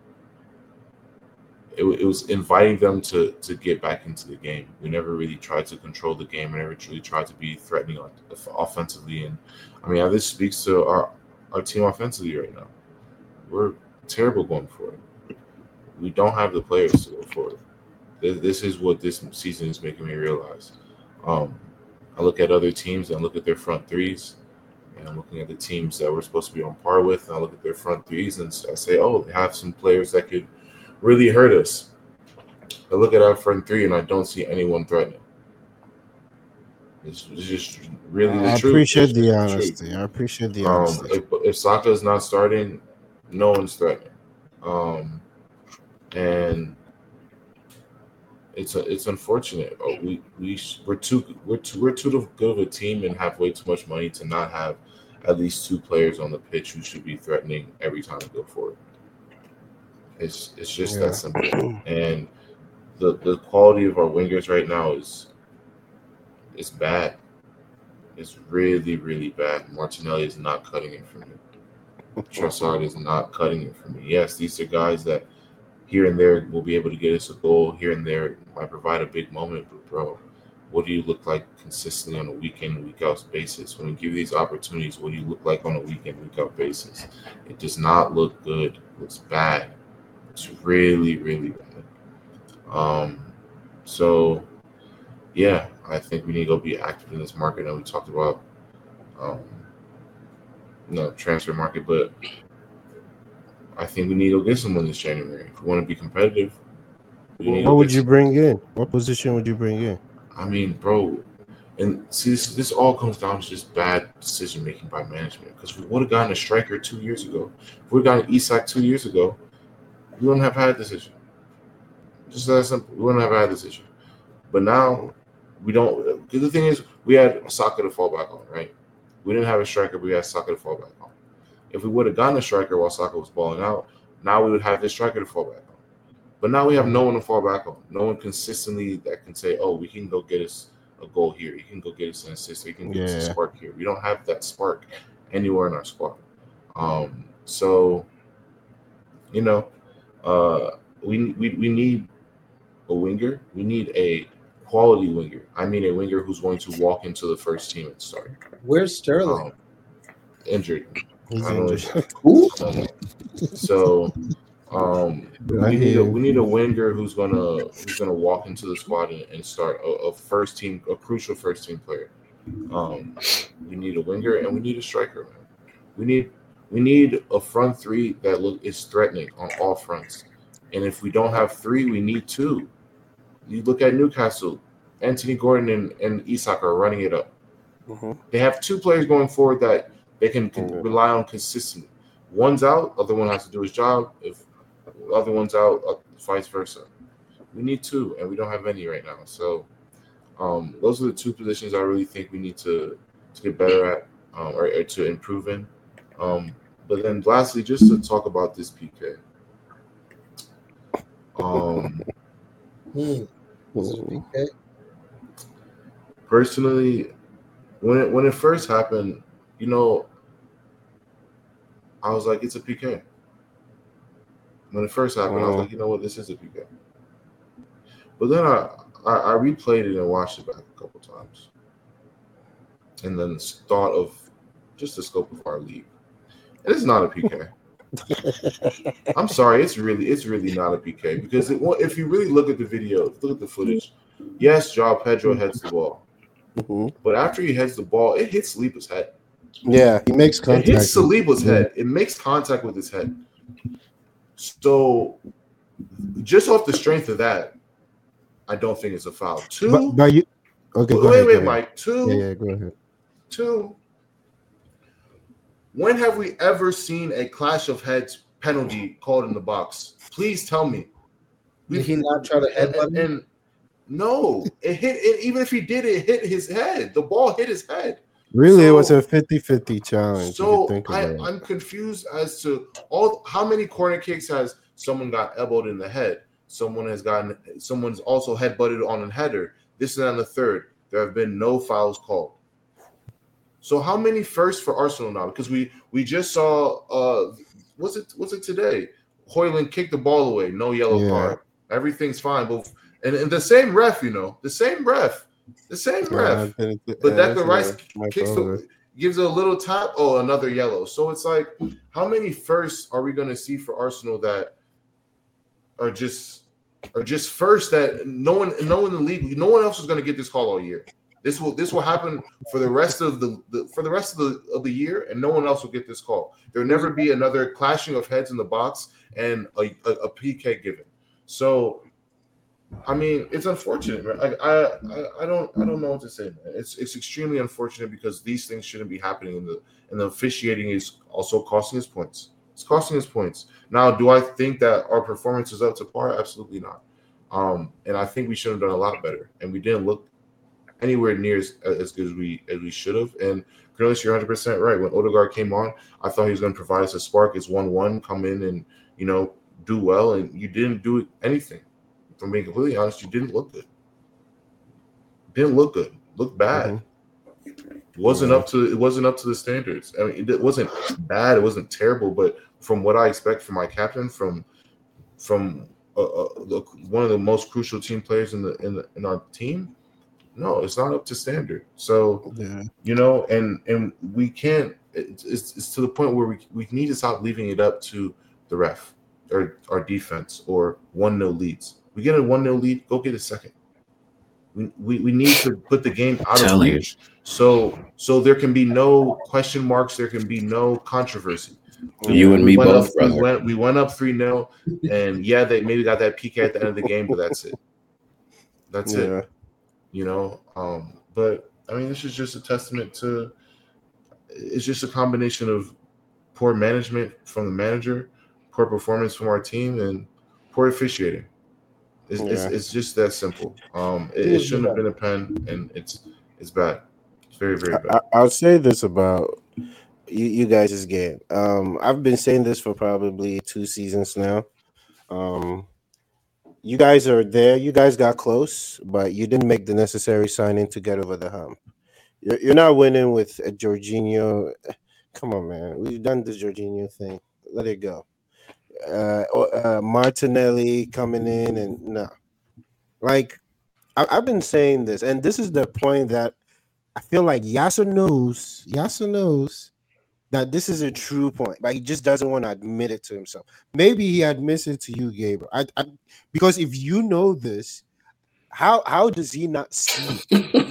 it, it was inviting them to to get back into the game. We never really tried to control the game. We never really tried to be threatening offensively. And I mean, this speaks to our our team offensively right now. We're terrible going forward. We don't have the players to go forward. This, this is what this season is making me realize. Um, I look at other teams and I look at their front threes, and I'm looking at the teams that we're supposed to be on par with, and I look at their front threes and I say, oh, they have some players that could really hurt us. I look at our front three and I don't see anyone threatening. It's, it's just really the I truth. appreciate It's the just honesty. truth. I appreciate the Um, honesty. if, if Saka is not starting, no one's threatening. Um, and it's a, it's unfortunate. Oh, we we we're too we're too we're too good of a team and have way too much money to not have at least two players on the pitch who should be threatening every time we go forward. It's it's just Yeah. that simple. And the the quality of our wingers right now is is bad. It's really really bad. Martinelli is not cutting it for me. Trossard is not cutting it for me. Yes, these are guys that here and there will be able to get us a goal. Here and there might provide a big moment, but bro, what do you look like consistently on a week in, week out basis? When we give you these opportunities, what do you look like on a week in, week out basis? It does not look good. It looks bad. It's really, really bad. Um, so yeah, I think we need to go be active in this market that we talked about. Um, no transfer market, but I think we need to go get someone this January. If we want to be competitive, we need to What go would get you some- bring in? What position would you bring in? I mean, bro, And see, this, this all comes down to just bad decision making by management. Because we would have gotten a striker two years ago. If we would have gotten Isak two years ago, we wouldn't have had a decision. Just that simple. We wouldn't have had a decision. But now we don't. Because the thing is, we had Saka to fall back on, right? We didn't have a striker, but we had Saka to fall back on. If we would have gotten a striker while Saka was balling out, now we would have this striker to fall back on. But now we have no one to fall back on. No one consistently that can say, oh, we can go get us a goal here. He can go get us an assist. He can get yeah. us a spark here. We don't have that spark anywhere in our squad. Um, so, you know, uh, we, we we need a winger. We need a quality winger. I mean a winger who's going to walk into the first team and start. Where's Sterling? Um, injured. He's I injured. Who? So um, we need a we need a winger who's gonna who's gonna walk into the squad and, and start a, a first team, a crucial first team player. Um, we need a winger and we need a striker, man. We need we need a front three that look is threatening on all fronts. And if we don't have three, we need two. You look at Newcastle, Anthony Gordon and, and Isak are running it up. Mm-hmm. They have two players going forward that they can, can mm-hmm. rely on consistently. One's out, other one has to do his job. If the other one's out, uh, vice versa. We need two, and we don't have any right now. So um, those are the two positions I really think we need to, to get better at um, or, or to improve in. Um, but then lastly, just to talk about this P K. Um, hmm. Okay. Personally, when it when it first happened, you know, I was like, it's a P K. When it first happened, I was like, you know what, this is a P K. But then I, I, I replayed it and watched it back a couple times. And then thought of just the scope of our league. And it's not a P K. I'm sorry, it's really it's really not a P K because it, if you really look at the video, look at the footage. Yes, João Pedro heads the ball, mm-hmm. but after he heads the ball, it hits Saliba's head. Yeah, he makes contact. It hits Saliba's head. It makes contact with his head. So, just off the strength of that, I don't think it's a foul. Two, but, but you, okay, wait, go wait, ahead, wait, go Mike. Two, yeah, yeah, go ahead. Two. When have we ever seen a clash of heads penalty called in the box? Please tell me. Did he not try to headbutt and, and no, it hit it. Even if he did, it hit his head. The ball hit his head. Really, so, it was a fifty-fifty challenge. So I, I'm confused as to all how many corner kicks has someone got elbowed in the head. Someone has gotten. Someone's also headbutted on a header. This and on the third. There have been no fouls called. So how many firsts for Arsenal now? Because we we just saw uh what's it what's it today? Højlund kicked the ball away, no yellow yeah. card. Everything's fine, but and, and the same ref, you know, the same ref, the same ref. Yeah, but yeah, Declan Rice kicks the, gives it a little tap. Oh, another yellow. So it's like, how many firsts are we going to see for Arsenal that are just are just first that no one no one in the league, no one else is going to get this call all year. This will this will happen for the rest of the, the for the rest of the of the year, and no one else will get this call. There'll never be another clashing of heads in the box and a, a, a P K given. So, I mean, it's unfortunate, man. I, I I don't I don't know what to say, man. It's it's extremely unfortunate because these things shouldn't be happening, in the and the officiating is also costing us points. It's costing us points. Now, do I think that our performance is up to par? Absolutely not. Um, and I think we should have done a lot better, and we didn't look anywhere near as, as good as we as we should have. And Cornelius, you're one hundred percent right. When Odegaard came on, I thought he was going to provide us a spark. It's one one, come in and, you know, do well, and you didn't do anything. From being completely honest, you didn't look good. Didn't look good. Looked bad. Mm-hmm. Wasn't mm-hmm. up to it wasn't up to the standards. I mean, it wasn't bad. It wasn't terrible, but from what I expect from my captain, from from uh, uh, one of the most crucial team players in the in the, in our team. No, it's not up to standard. So, yeah. you know, and and we can't. It's, it's, it's to the point where we we need to stop leaving it up to the ref or our defense or one nil leads. We get a one nil lead, go get a second. We, we we need to put the game out of reach. So so there can be no question marks. There can be no controversy. You and me we both, up, brother. We went, we went up three nil, and yeah, they maybe got that P K at the end of the game, but that's it. That's yeah. it. You know, um, but I mean, this is just a testament to. It's just a combination of poor management from the manager, poor performance from our team, and poor officiating. It's, yeah. it's, it's just that simple. Um, it, it shouldn't have been a pen, and it's it's bad. It's very, very bad. I, I'll say this about you, you guys' game. Um, I've been saying this for probably two seasons now. Um, you guys are there. You guys got close, but you didn't make the necessary signing to get over the hump. You're, you're not winning with a Jorginho. Come on, man. We've done the Jorginho thing. Let it go. Uh, uh, Martinelli coming in and no, like I, I've been saying this, and this is the point that I feel like Yasser knows. Yasser knows that this is a true point, but he just doesn't want to admit it to himself. Maybe he admits it to you, Gabriel. I, I, because if you know this, how how does he not see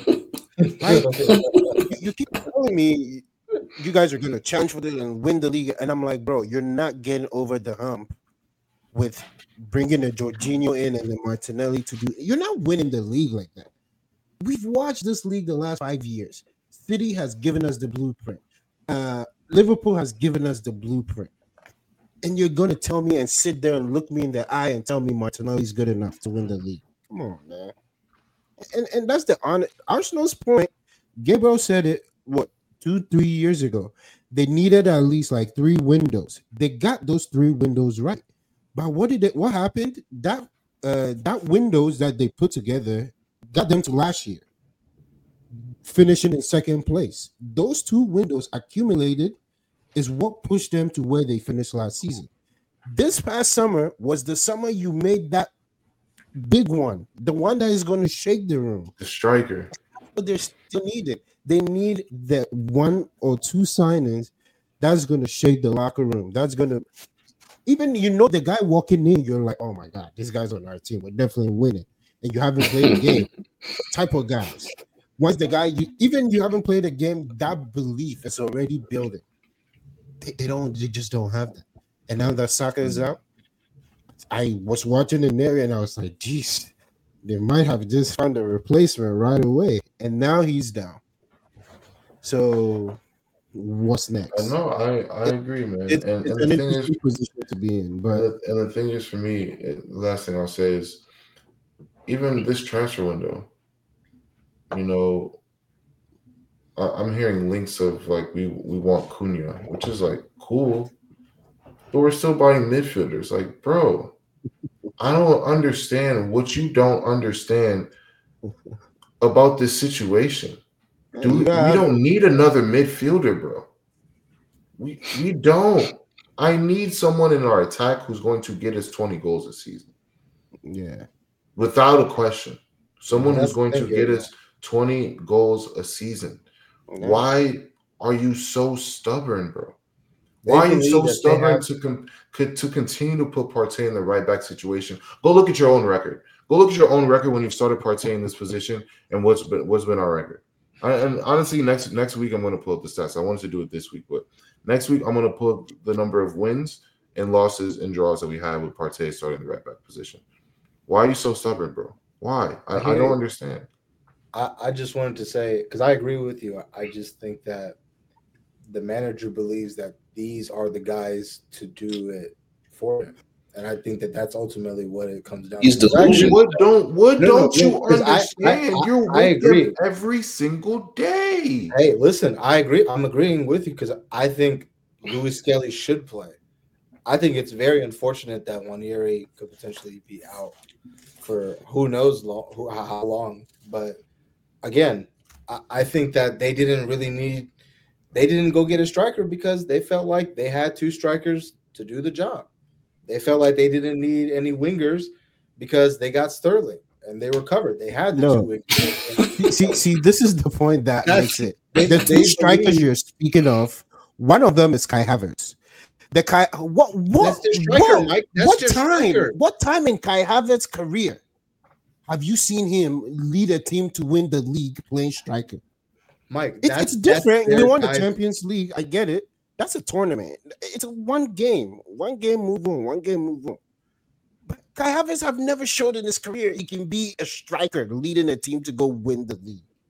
it? Like, you keep telling me you guys are going to challenge for it and win the league. And I'm like, bro, you're not getting over the hump with bringing a Jorginho in and a Martinelli to do. You're not winning the league like that. We've watched this league the last five years. City has given us the blueprint. Uh, Liverpool has given us the blueprint. And you're going to tell me and sit there and look me in the eye and tell me Martinelli's good enough to win the league. Come on, man. And, and that's the honest. Arsenal's point. Gabriel said it, what, two, three years ago. They needed at least like three windows. They got those three windows right. But what did it? What happened? That uh, that windows that they put together got them to last year, finishing in second place. Those two windows accumulated is what pushed them to where they finished last season. This past summer was the summer you made that big one, the one that is going to shake the room. The striker. But they're still needed. They need that one or two signings that's going to shake the locker room. That's going to, even, you know, the guy walking in, you're like, oh my God, this guy's on our team. We're definitely winning. And you haven't played a game. Type of guys. Once the guy, you, even you haven't played a game, that belief is already building. They, they don't, they just don't have that. And now that Saka is out, I was watching the area and I was like, geez, they might have just found a replacement right away. And now he's down. So what's next? I know, I, I agree, man. It, and, it's and an the thing interesting is, position to be in. But and the, and the thing is, for me, it, the last thing I'll say is, even this transfer window, you know, I, I'm hearing links of like we we want Cunha, which is like cool, but we're still buying midfielders. Like, bro, I don't understand what you don't understand about this situation. Dude, yeah, we don't need another midfielder, bro. We we don't. I need someone in our attack who's going to get us twenty goals a season. Yeah. Without a question. Someone That's who's going to get us twenty goals a season. Yeah. Why are you so stubborn, bro? Why are you so stubborn have... to com- to continue to put Partey in the right back situation? Go look at your own record. Go look at your own record when you started Partey in this position and what's been what's been our record. I, and honestly, next next week I'm going to pull up the stats. I wanted to do it this week, but next week I'm going to pull up the number of wins and losses and draws that we had with Partey starting the right back position. Why are you so stubborn, bro? Why? I, I, I don't understand. I, I just wanted to say, because I agree with you. I just think that the manager believes that these are the guys to do it for him. And I think that that's ultimately what it comes down He's to. delusional. What don't what No, don't no, you no, 'cause I- understand? I- I- You're with I agree. them every single day. Hey, listen, I agree. I'm agreeing with you because I think Luis Skelly should play. I think it's very unfortunate that Nwaneri could potentially be out for who knows long, who, how long. But again, I, I think that they didn't really need – they didn't go get a striker because they felt like they had two strikers to do the job. They felt like they didn't need any wingers because they got Sterling and they were covered. They had the No. two wingers. see, see, this is the point that That's- makes it. they- The they two strikers believe- you're speaking of, one of them is Kai Havertz. The Kai, what, what, That's their striker, what, Mike. That's what their time? striker. What time in Kai Havertz's career have you seen him lead a team to win the league playing striker? Mike, It's, that's, it's different. that's We their won the guys. Champions League. I get it. That's a tournament. It's a one game. One game, move on. One game, move on. But Kai Havertz have never showed in his career he can be a striker leading a team to go win the league.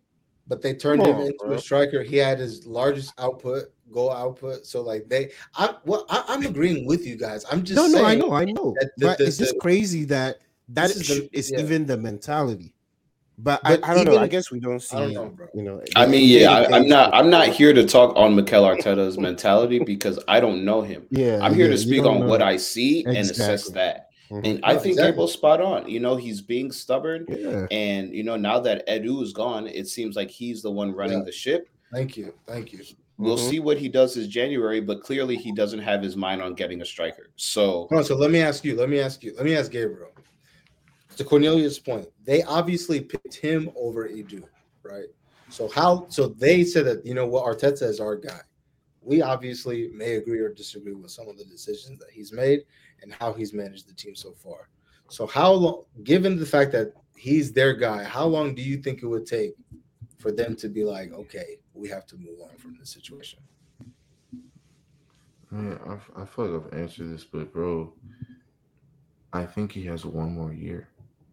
but they turned Come him on, into bro. a striker. He had his largest output, goal output. So like they, I well, I, I'm agreeing with you guys. I'm just No, no, I saying know, I know. that the, But the, it's just the, crazy that that this is sh- the is yeah. even the mentality. But, But I, I don't know. I even- guess we don't see. I don't know, bro. You know, I the mean, yeah, I, day-to-day I'm not. stuff. I'm not here to talk on Mikel Arteta's mentality because I don't know him. Yeah, I'm here yeah, to you speak don't on what know. I see and assess Exactly. that. Mhm. And I No, think exactly. Gabriel's spot on. You know, he's being stubborn, Yeah. and you know, now that Edu is gone, it seems like he's the one running Yeah. the ship. Thank you, thank you. We'll Mhm. see what he does this January, but clearly he doesn't have his mind on getting a striker. So No, so let me ask you. Let me ask you. Let me ask Gabriel. To Cornelius' point, they obviously picked him over Edu, right? So how? So they said that you know what Arteta is our guy. We obviously may agree or disagree with some of the decisions that he's made and how he's managed the team so far. So how long, given the fact that he's their guy, how long do you think it would take for them to be like, okay, we have to move on from this situation? Man, I, I feel like I've answered this, but bro, I think he has one more year.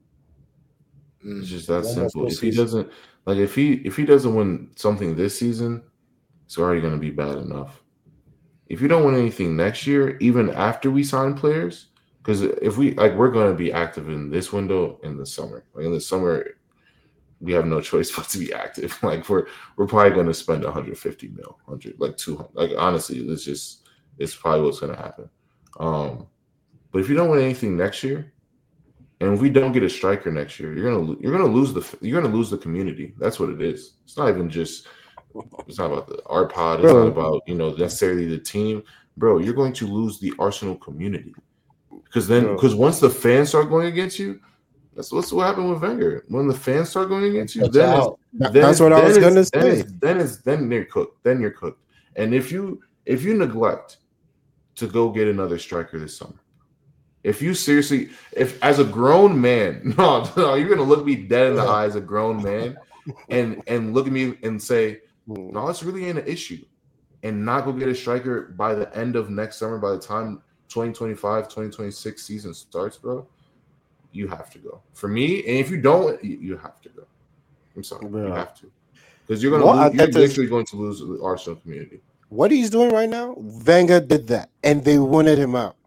Mm, It's just that one more simple. full If he season. doesn't, like, if he if he doesn't win something this season, it's already going to be bad enough. If you don't win anything next year, even after we sign players, because if we like, we're going to be active in this window in the summer. Like in the summer, we have no choice but to be active. Like we're we're probably going to spend one hundred fifty mil, one hundred like two hundred. Like honestly, it's just it's probably what's going to happen. Um, but if you don't win anything next year, and if we don't get a striker next year, you're gonna you're gonna lose the you're gonna lose the community. That's what it is. It's not even just it's not about the art pod. It's Bro. not about you know necessarily the team, bro. You're going to lose the Arsenal community because then Bro. because once the fans start going against you, that's what's what happened with Wenger. When the fans start going against you, That's then it's, out. That- then that's it's- what I then was it's- gonna then say. it's- Then it's then you're cooked. Then you're cooked. And if you if you neglect to go get another striker this summer. If you seriously, if as a grown man, no, no, you're gonna look me dead in the eye as a grown man, and and look at me and say, no, it's really ain't an issue, and not go get a striker by the end of next summer. By the time twenty twenty-five, twenty twenty-six season starts, bro, you have to go. For me, and if you don't, you, you have to go. I'm sorry, Bro. you have to, because you're gonna What lose, you're Arteta's- literally going to lose the Arsenal community. What he's doing right now, Wenger did that, and they wanted him out.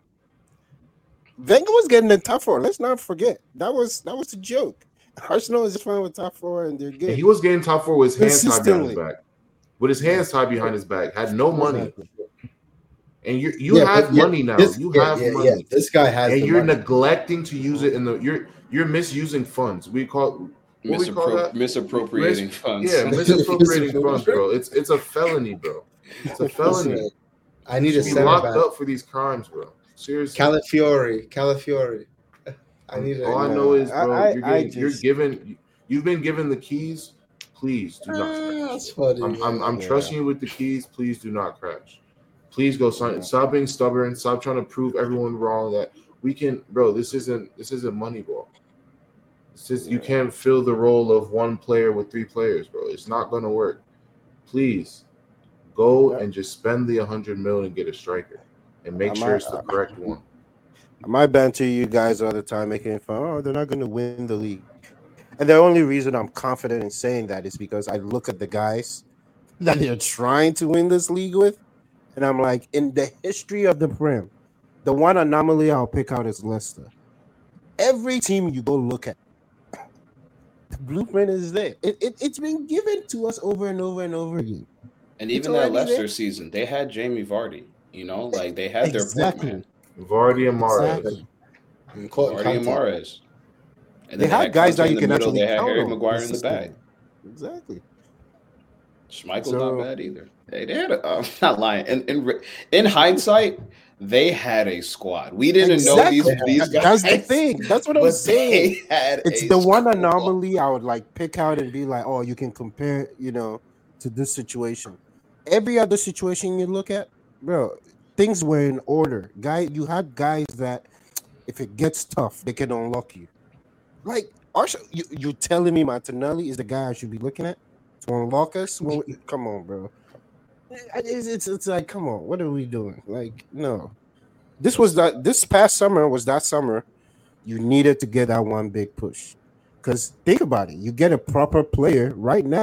Wenger was getting in top four. Let's not forget that was that was a joke. Arsenal is fine with top four, and they're good. And he was getting top four with his hands tied behind his Consistently. back. With his hands tied behind his back, had no money. And you you Yeah, have but yeah, money now. This, you yeah, have yeah, money. yeah. This guy has And the you're money. neglecting to use it in the you're you're misusing funds. We call what we call misappro- that? misappropriating Mis- funds. Yeah, misappropriating funds, bro. It's it's a felony, bro. It's a felony. Listen, I need You a should be center locked back. up for these crimes, bro. Seriously. Calafiore, Calafiore. I need a. All I Nah, know is, bro, I- you're I getting, you're just- given, you've been given the keys. Please do not. Ah, that's funny. I'm, I'm, I'm Yeah. trusting you with the keys. Please do not crash. Please go sign. Yeah. Stop being stubborn. Stop trying to prove everyone wrong. That we can, bro. This isn't. This isn't Moneyball. It's just you Yeah. can't fill the role of one player with three players, bro. It's not gonna work. Please go Yeah. and just spend the a hundred million and get a striker, and make I sure might- it's the correct one. I might banter you guys all the time, making fun. Oh, they're not going to win the league. And the only reason I'm confident in saying that is because I look at the guys that they're trying to win this league with, and I'm like, in the history of the Prem, the one anomaly I'll pick out is Leicester. Every team you go look at, the blueprint is there. It, it, it's been given to us over and over and over again. And It's even that already Leicester there. season, they had Jamie Vardy. You know, like they had their Exactly. point man, Vardy and Mahrez. Exactly. I'm caught Vardy and content. Mahrez. And They then had guys Conte that in you the can middle. actually They had count Harry on Maguire in the consistently. back. Exactly. Schmeichel's So- not bad either. They, they had a, I'm not lying. In, in re- in hindsight, they had a squad. We didn't Exactly. know these, these guys. That's the thing. That's what I'm but saying. they had It's a the one squad. anomaly I would like pick out and be like, oh, you can compare, you know, to this situation. Every other situation you look at, bro, things were in order. Guy, you had guys that if it gets tough, they can unlock you. Like Arsenal, you you telling me Martinelli is the guy I should be looking at to unlock us? Well, come on, bro. It's, it's it's like, come on, what are we doing? Like, no. This was that this past summer was that summer you needed to get that one big push. Because think about it, you get a proper player right now.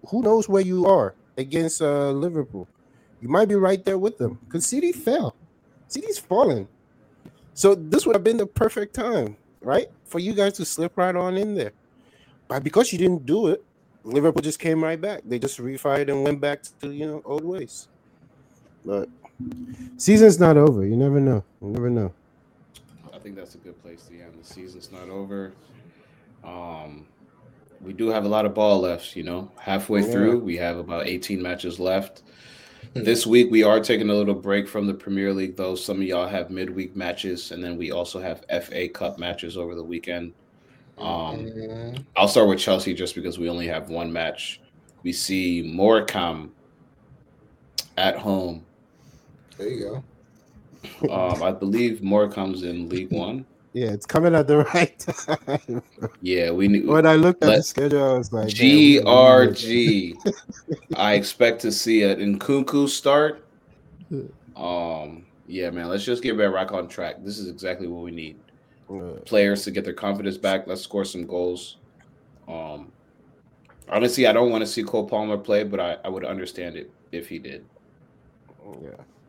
who knows where you are against uh, Liverpool? You might be right there with them because City fell. City's falling. So this would have been the perfect time, right, for you guys to slip right on in there. But because you didn't do it, Liverpool just came right back. They just refired and went back to, you know, old ways. But season's not over. You never know. You never know. I think that's a good place to end. The season's not over. Um, we do have a lot of ball left, you know. Halfway Yeah. through, we have about eighteen matches left. This week, we are taking a little break from the Premier League, though. Some of y'all have midweek matches, and then we also have F A Cup matches over the weekend. Um, Mhm. I'll start with Chelsea just because we only have one match. We see Morecambe at home. There you go. Um, I believe Morecambe's in League One. Yeah, it's coming at the right time. Yeah, we need. When I looked at Let- the schedule, I was like, G man, we- R G. I expect to see an Nkunku start. Um, yeah, man. Let's just get back on track. This is exactly what we need. Uh, Players to get their confidence back. Let's score some goals. Um, honestly, I don't want to see Cole Palmer play, but I, I would understand it if he did. yeah.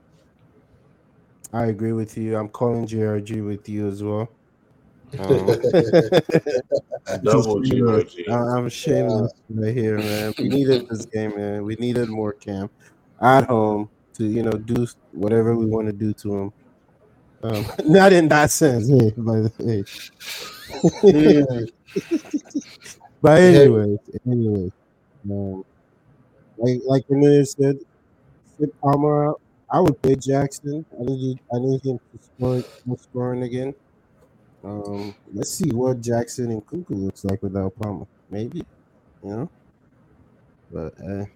I agree with you. I'm calling G R G with you as well. Um, Double G R G. I- I'm shameless right here, man. We needed this game, man. We needed more Cam at home to, you know, do whatever we want to do to him. Um, not in that sense, hey, by the way. Mm. But anyway, anyway, um, like like Renee said, sit Palmer out. I would play Jackson. I need I need him to score, to scoring again. Um, let's see what Jackson and Kuku looks like without Palmer. Maybe, you know. But uh,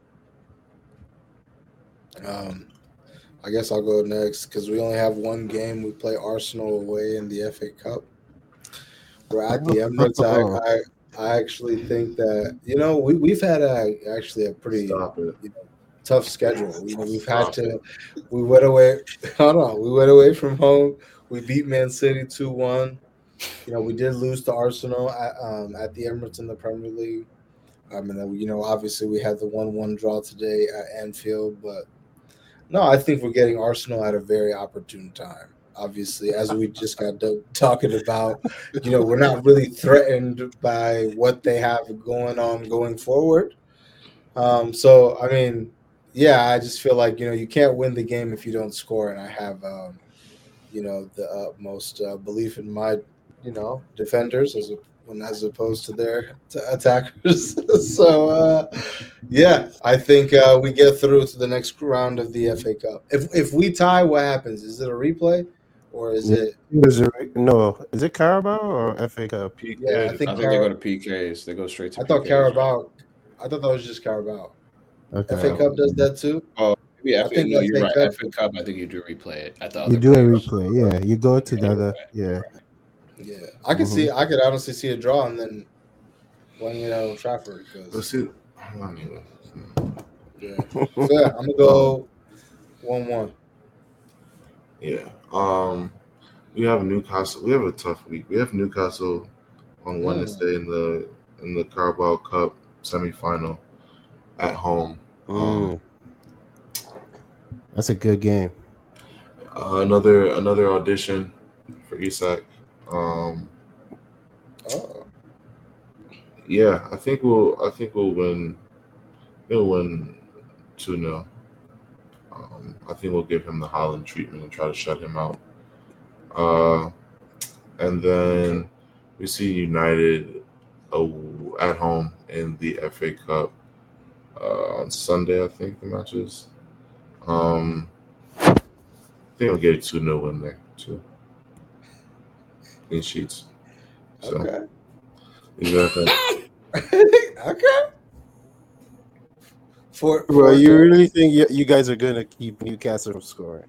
Um, I guess I'll go next because we only have one game. We play Arsenal away in the F A Cup. We're at the Emirates. I, I, I actually think that, you know, we, we've had a, actually a pretty Stop it. you know, tough schedule. You know, we've had to, we went away, hold on, we went away from home. We beat Man City two one. You know, we did lose to Arsenal at, um, at the Emirates in the Premier League. Um, and then, you know, obviously we had the one one draw today at Anfield. But, no, I think we're getting Arsenal at a very opportune time. Obviously, as we just got done talking about, you know, we're not really threatened by what they have going on going forward. Um, so, I mean, yeah, I just feel like, you know, you can't win the game if you don't score. And I have, um, you know, the utmost uh, belief in my, you know, defenders as a, when as opposed to their to attackers. so, uh, yeah, I think uh, we get through to the next round of the F A Cup. If if we tie, what happens? Is it a replay? Or is Yeah. it? is it, no, is it Carabao or F A Cup? P K. Yeah, I think, I think they go to P Ks. They go straight to I thought P Ks. Carabao. I thought that was just Carabao. Okay. F A Cup does that too. Oh, maybe I F A, think no, you're F A right. Cup- F A Cup, I think you do replay it at the other You do a players. replay, yeah. You go to the other, yeah. Yeah, I could Mhm. see. I could honestly see a draw and then one at Old Trafford. Let's Because see. Hold on here. yeah, so yeah, I'm gonna go one one. Yeah. Um, we have Newcastle. We have a tough week. We have Newcastle on Mm. Wednesday in the in the Carabao Cup semifinal at home. Um, Mm. That's a good game. uh, another another audition for Isak. Um, Oh, yeah, I think we'll I think we'll win. We'll win two nil. Um, I think we'll give him the Holland treatment and try to shut him out. Uh, and then we see United uh, at home in the F A Cup uh, on Sunday, I think the match is. Um, I think I'll get a two nil win there, too. Clean sheets. So, okay, exactly. okay. For, Bro, for you really think you, you guys are going to keep Newcastle from scoring?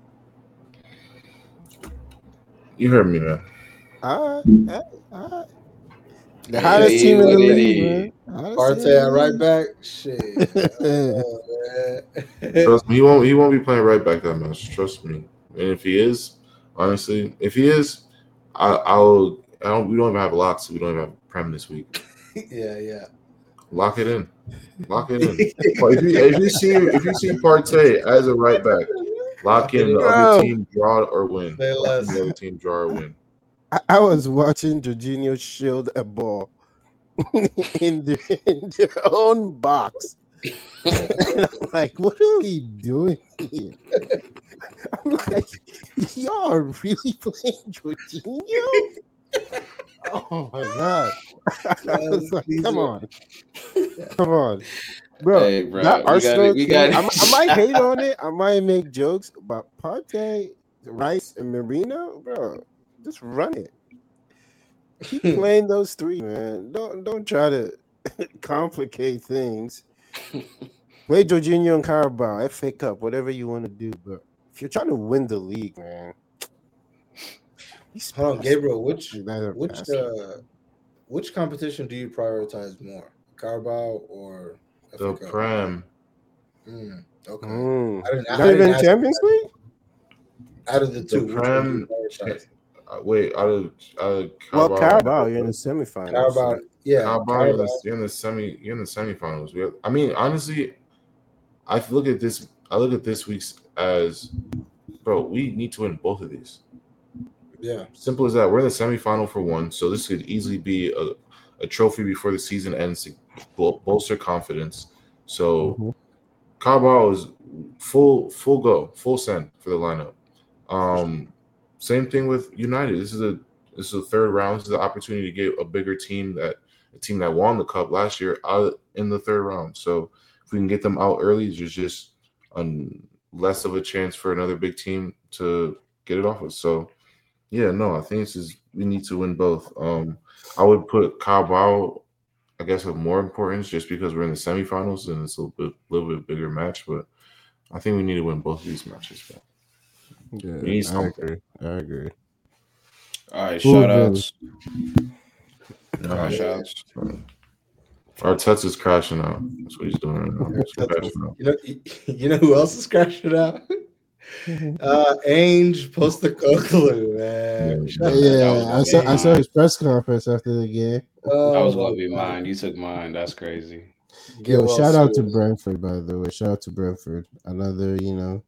You heard me, man. All right. All right. The hottest Hey, team in the what it league, is. man. Hottest Partey team in at the right league. back, shit. Oh, man. Trust me, he won't. He won't be playing right back that much. Trust me. And if he is, honestly, if he is, I, I'll. I don't. We don't even have locks. So we don't even have Prem this week. yeah, yeah. Lock it in. Lock it in. But if you if you see if you see Partey as a right back, lock in the Bro. other team draw or win. Say Lock in less. the other team draw or win. I, I was watching Jorginho shield a ball in, the, in their own box. And I'm like, what are we doing here? I'm like, y'all are really playing Jorginho? Oh my god! I was like, come on, come on, bro. Hey, bro, that we Arsenal gotta- we team, gotta- I, I might hate on it. I might make jokes, but Partey, Rice, and Marino, bro, just run it. Keep playing those three, man. Don't don't try to complicate things. Play Jorginho and Carabao, F A Cup, whatever you want to do, but if you're trying to win the league, man. Hold on, Gabriel. Which Like that are which passing. uh, which competition do you prioritize more, Carabao or F A The Cup? Prem. Mm, okay. Mm. I didn't, I Not didn't even ask Champions that. League? Out of the two, The which one do you Prem. prioritize? Uh, wait, out of, out of Well, Carabao, Carabao, you're in the semifinals. Carabao, yeah, Carabao, you're in Carabao. the, you're in the semi, you're in the semifinals. We have, I mean, honestly, I look at this. I look at this week's as, bro, we need to win both of these. Yeah, Simple as that. We're in the semifinal for one, so this could easily be a, a trophy before the season ends to bol- bolster confidence. So, Mhm. Carabao is full, full go, full send for the lineup. Um, same thing with United. This is a this is a third round. This is an opportunity to get a bigger team that a team that won the cup last year out in the third round. So if we can get them out early, there's just um, less of a chance for another big team to get it off us. So yeah, no, I think this is we need to win both. Um, I would put Carabao, I guess, of more importance just because we're in the semifinals and it's a little bit, little bit bigger match. But I think we need to win both of these matches. Man. Yeah, We need I something. agree. I agree. All right, Who shout knows? outs. All right, shout outs. Arteta's is crashing out. That's what he's doing right now. He's crashing out. you know, you know who else is crashing out? uh, Ainge Postecoglou, man. Yeah. Shut up. That Yeah, was I saw. I saw mine. his press conference after the game. That Oh, was gonna be my mine. God. You took mine. That's crazy. Get Yo, well shout out to soon. Brentford, by the way. Shout out to Brentford. Another, you know,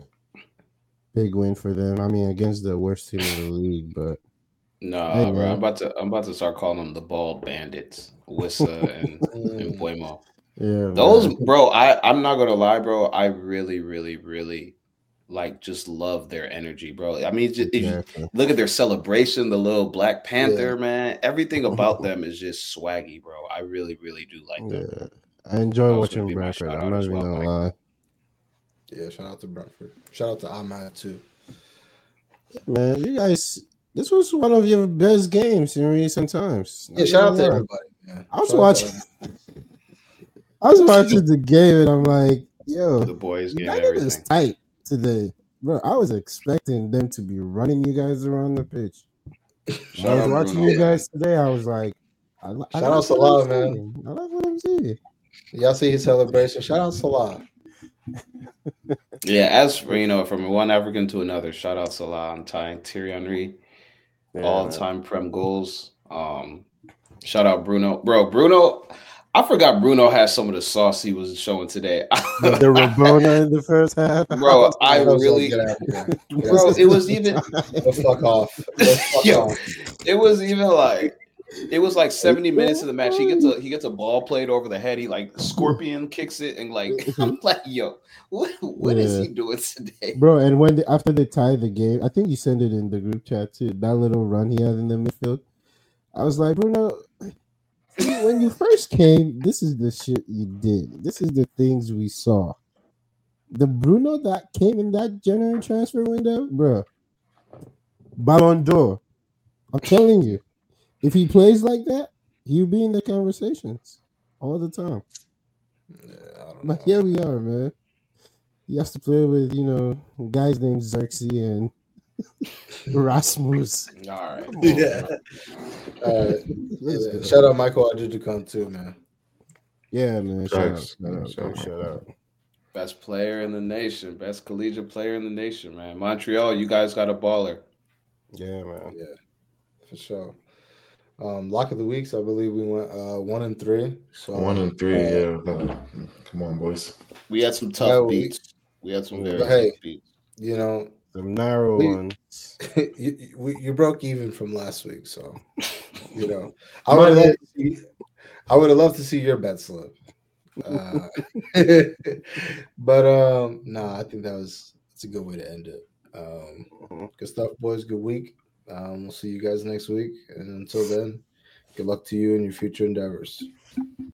big win for them. I mean, against the worst team in the league, but Nah, Hey, bro. man. I'm about to. I'm about to start calling them the bald bandits, Wissa and and Mm. Buemo. yeah, Those, man. bro. I I'm not gonna lie, bro. I really, really, really like just love their energy, bro. I mean, just, if you Exactly. look at their celebration, the little Black Panther, man. Everything about them is just swaggy, bro. I really, really do like them. Yeah, I enjoy That was watching gonna be my Brentford. shout I'm out not as even well, gonna Mike. lie. Yeah, shout out to Brentford. Shout out to Ahmad too. Man, you guys, this was one of your best games in recent times. Yeah, Not shout out gonna to lie. everybody, man. I was Shout out to watching. everybody. I was watching the game, and I'm like, yo, The boys game, United is everything. tight today, bro. I was expecting them to be running you guys around the pitch. Shout I was out watching Bruno, you man. guys today. I was like, I, li- I Shout like out what Salah, I'm man. seeing. I like what I'm seeing. Y'all see his celebration. Shout out Salah. Yeah, as for you know, from one African to another, shout out Salah and tying Thierry Henry, Yeah, all man. time Prem goals. Um, shout out Bruno, bro. Bruno, I forgot Bruno has some of the sauce he was showing today. The, the Rabona in the first half, Bro, was I like, That was really- Get out of here. Get Bro, out. it was even Go fuck off. Go fuck Yo. off. it was even like it was like seventy minutes of the match. He gets a he gets a ball played over the head. He like scorpion kicks it and like I'm like, yo, what what is Yeah. he doing today? bro. And when they, after they tied the game, I think you sent it in the group chat too. That little run he had in the midfield, I was like, Bruno, when you first came, this is the shit you did. This is the things we saw. The Bruno that came in that January transfer window, bro, Ballon d'Or. I'm telling you, if he plays like that, he'll be in the conversations all the time. Yeah, I don't But know. here we are, man. He has to play with, you know, guys named Xerxes and Rasmus. All right. Come on, Yeah. bro. All right. Let's Yeah. go. Shout out Michael Adjudicon too, man. Yeah, man. Shout out. Facts. Shout out. Shout out. Shout out. Best player in the nation, best collegiate player in the nation, man. Montreal, you guys got a baller. Yeah, man. Yeah, for sure. Um, lock of the weeks, I believe we went uh, one and three. So One and three, uh, yeah. uh, Come on, boys. We had some tough well, we, beats. We had some very but hey, tough beats. you know, Some narrow we, ones. you, you, we- you broke even from last week, so you know, I would have loved to see, I would have loved to see your bet slip. Uh, but um, nah, I think that was it's a good way to end it. Um, Mhm. good stuff, boys. Good week. Um, we'll see you guys next week, and until then, good luck to you in your future endeavors.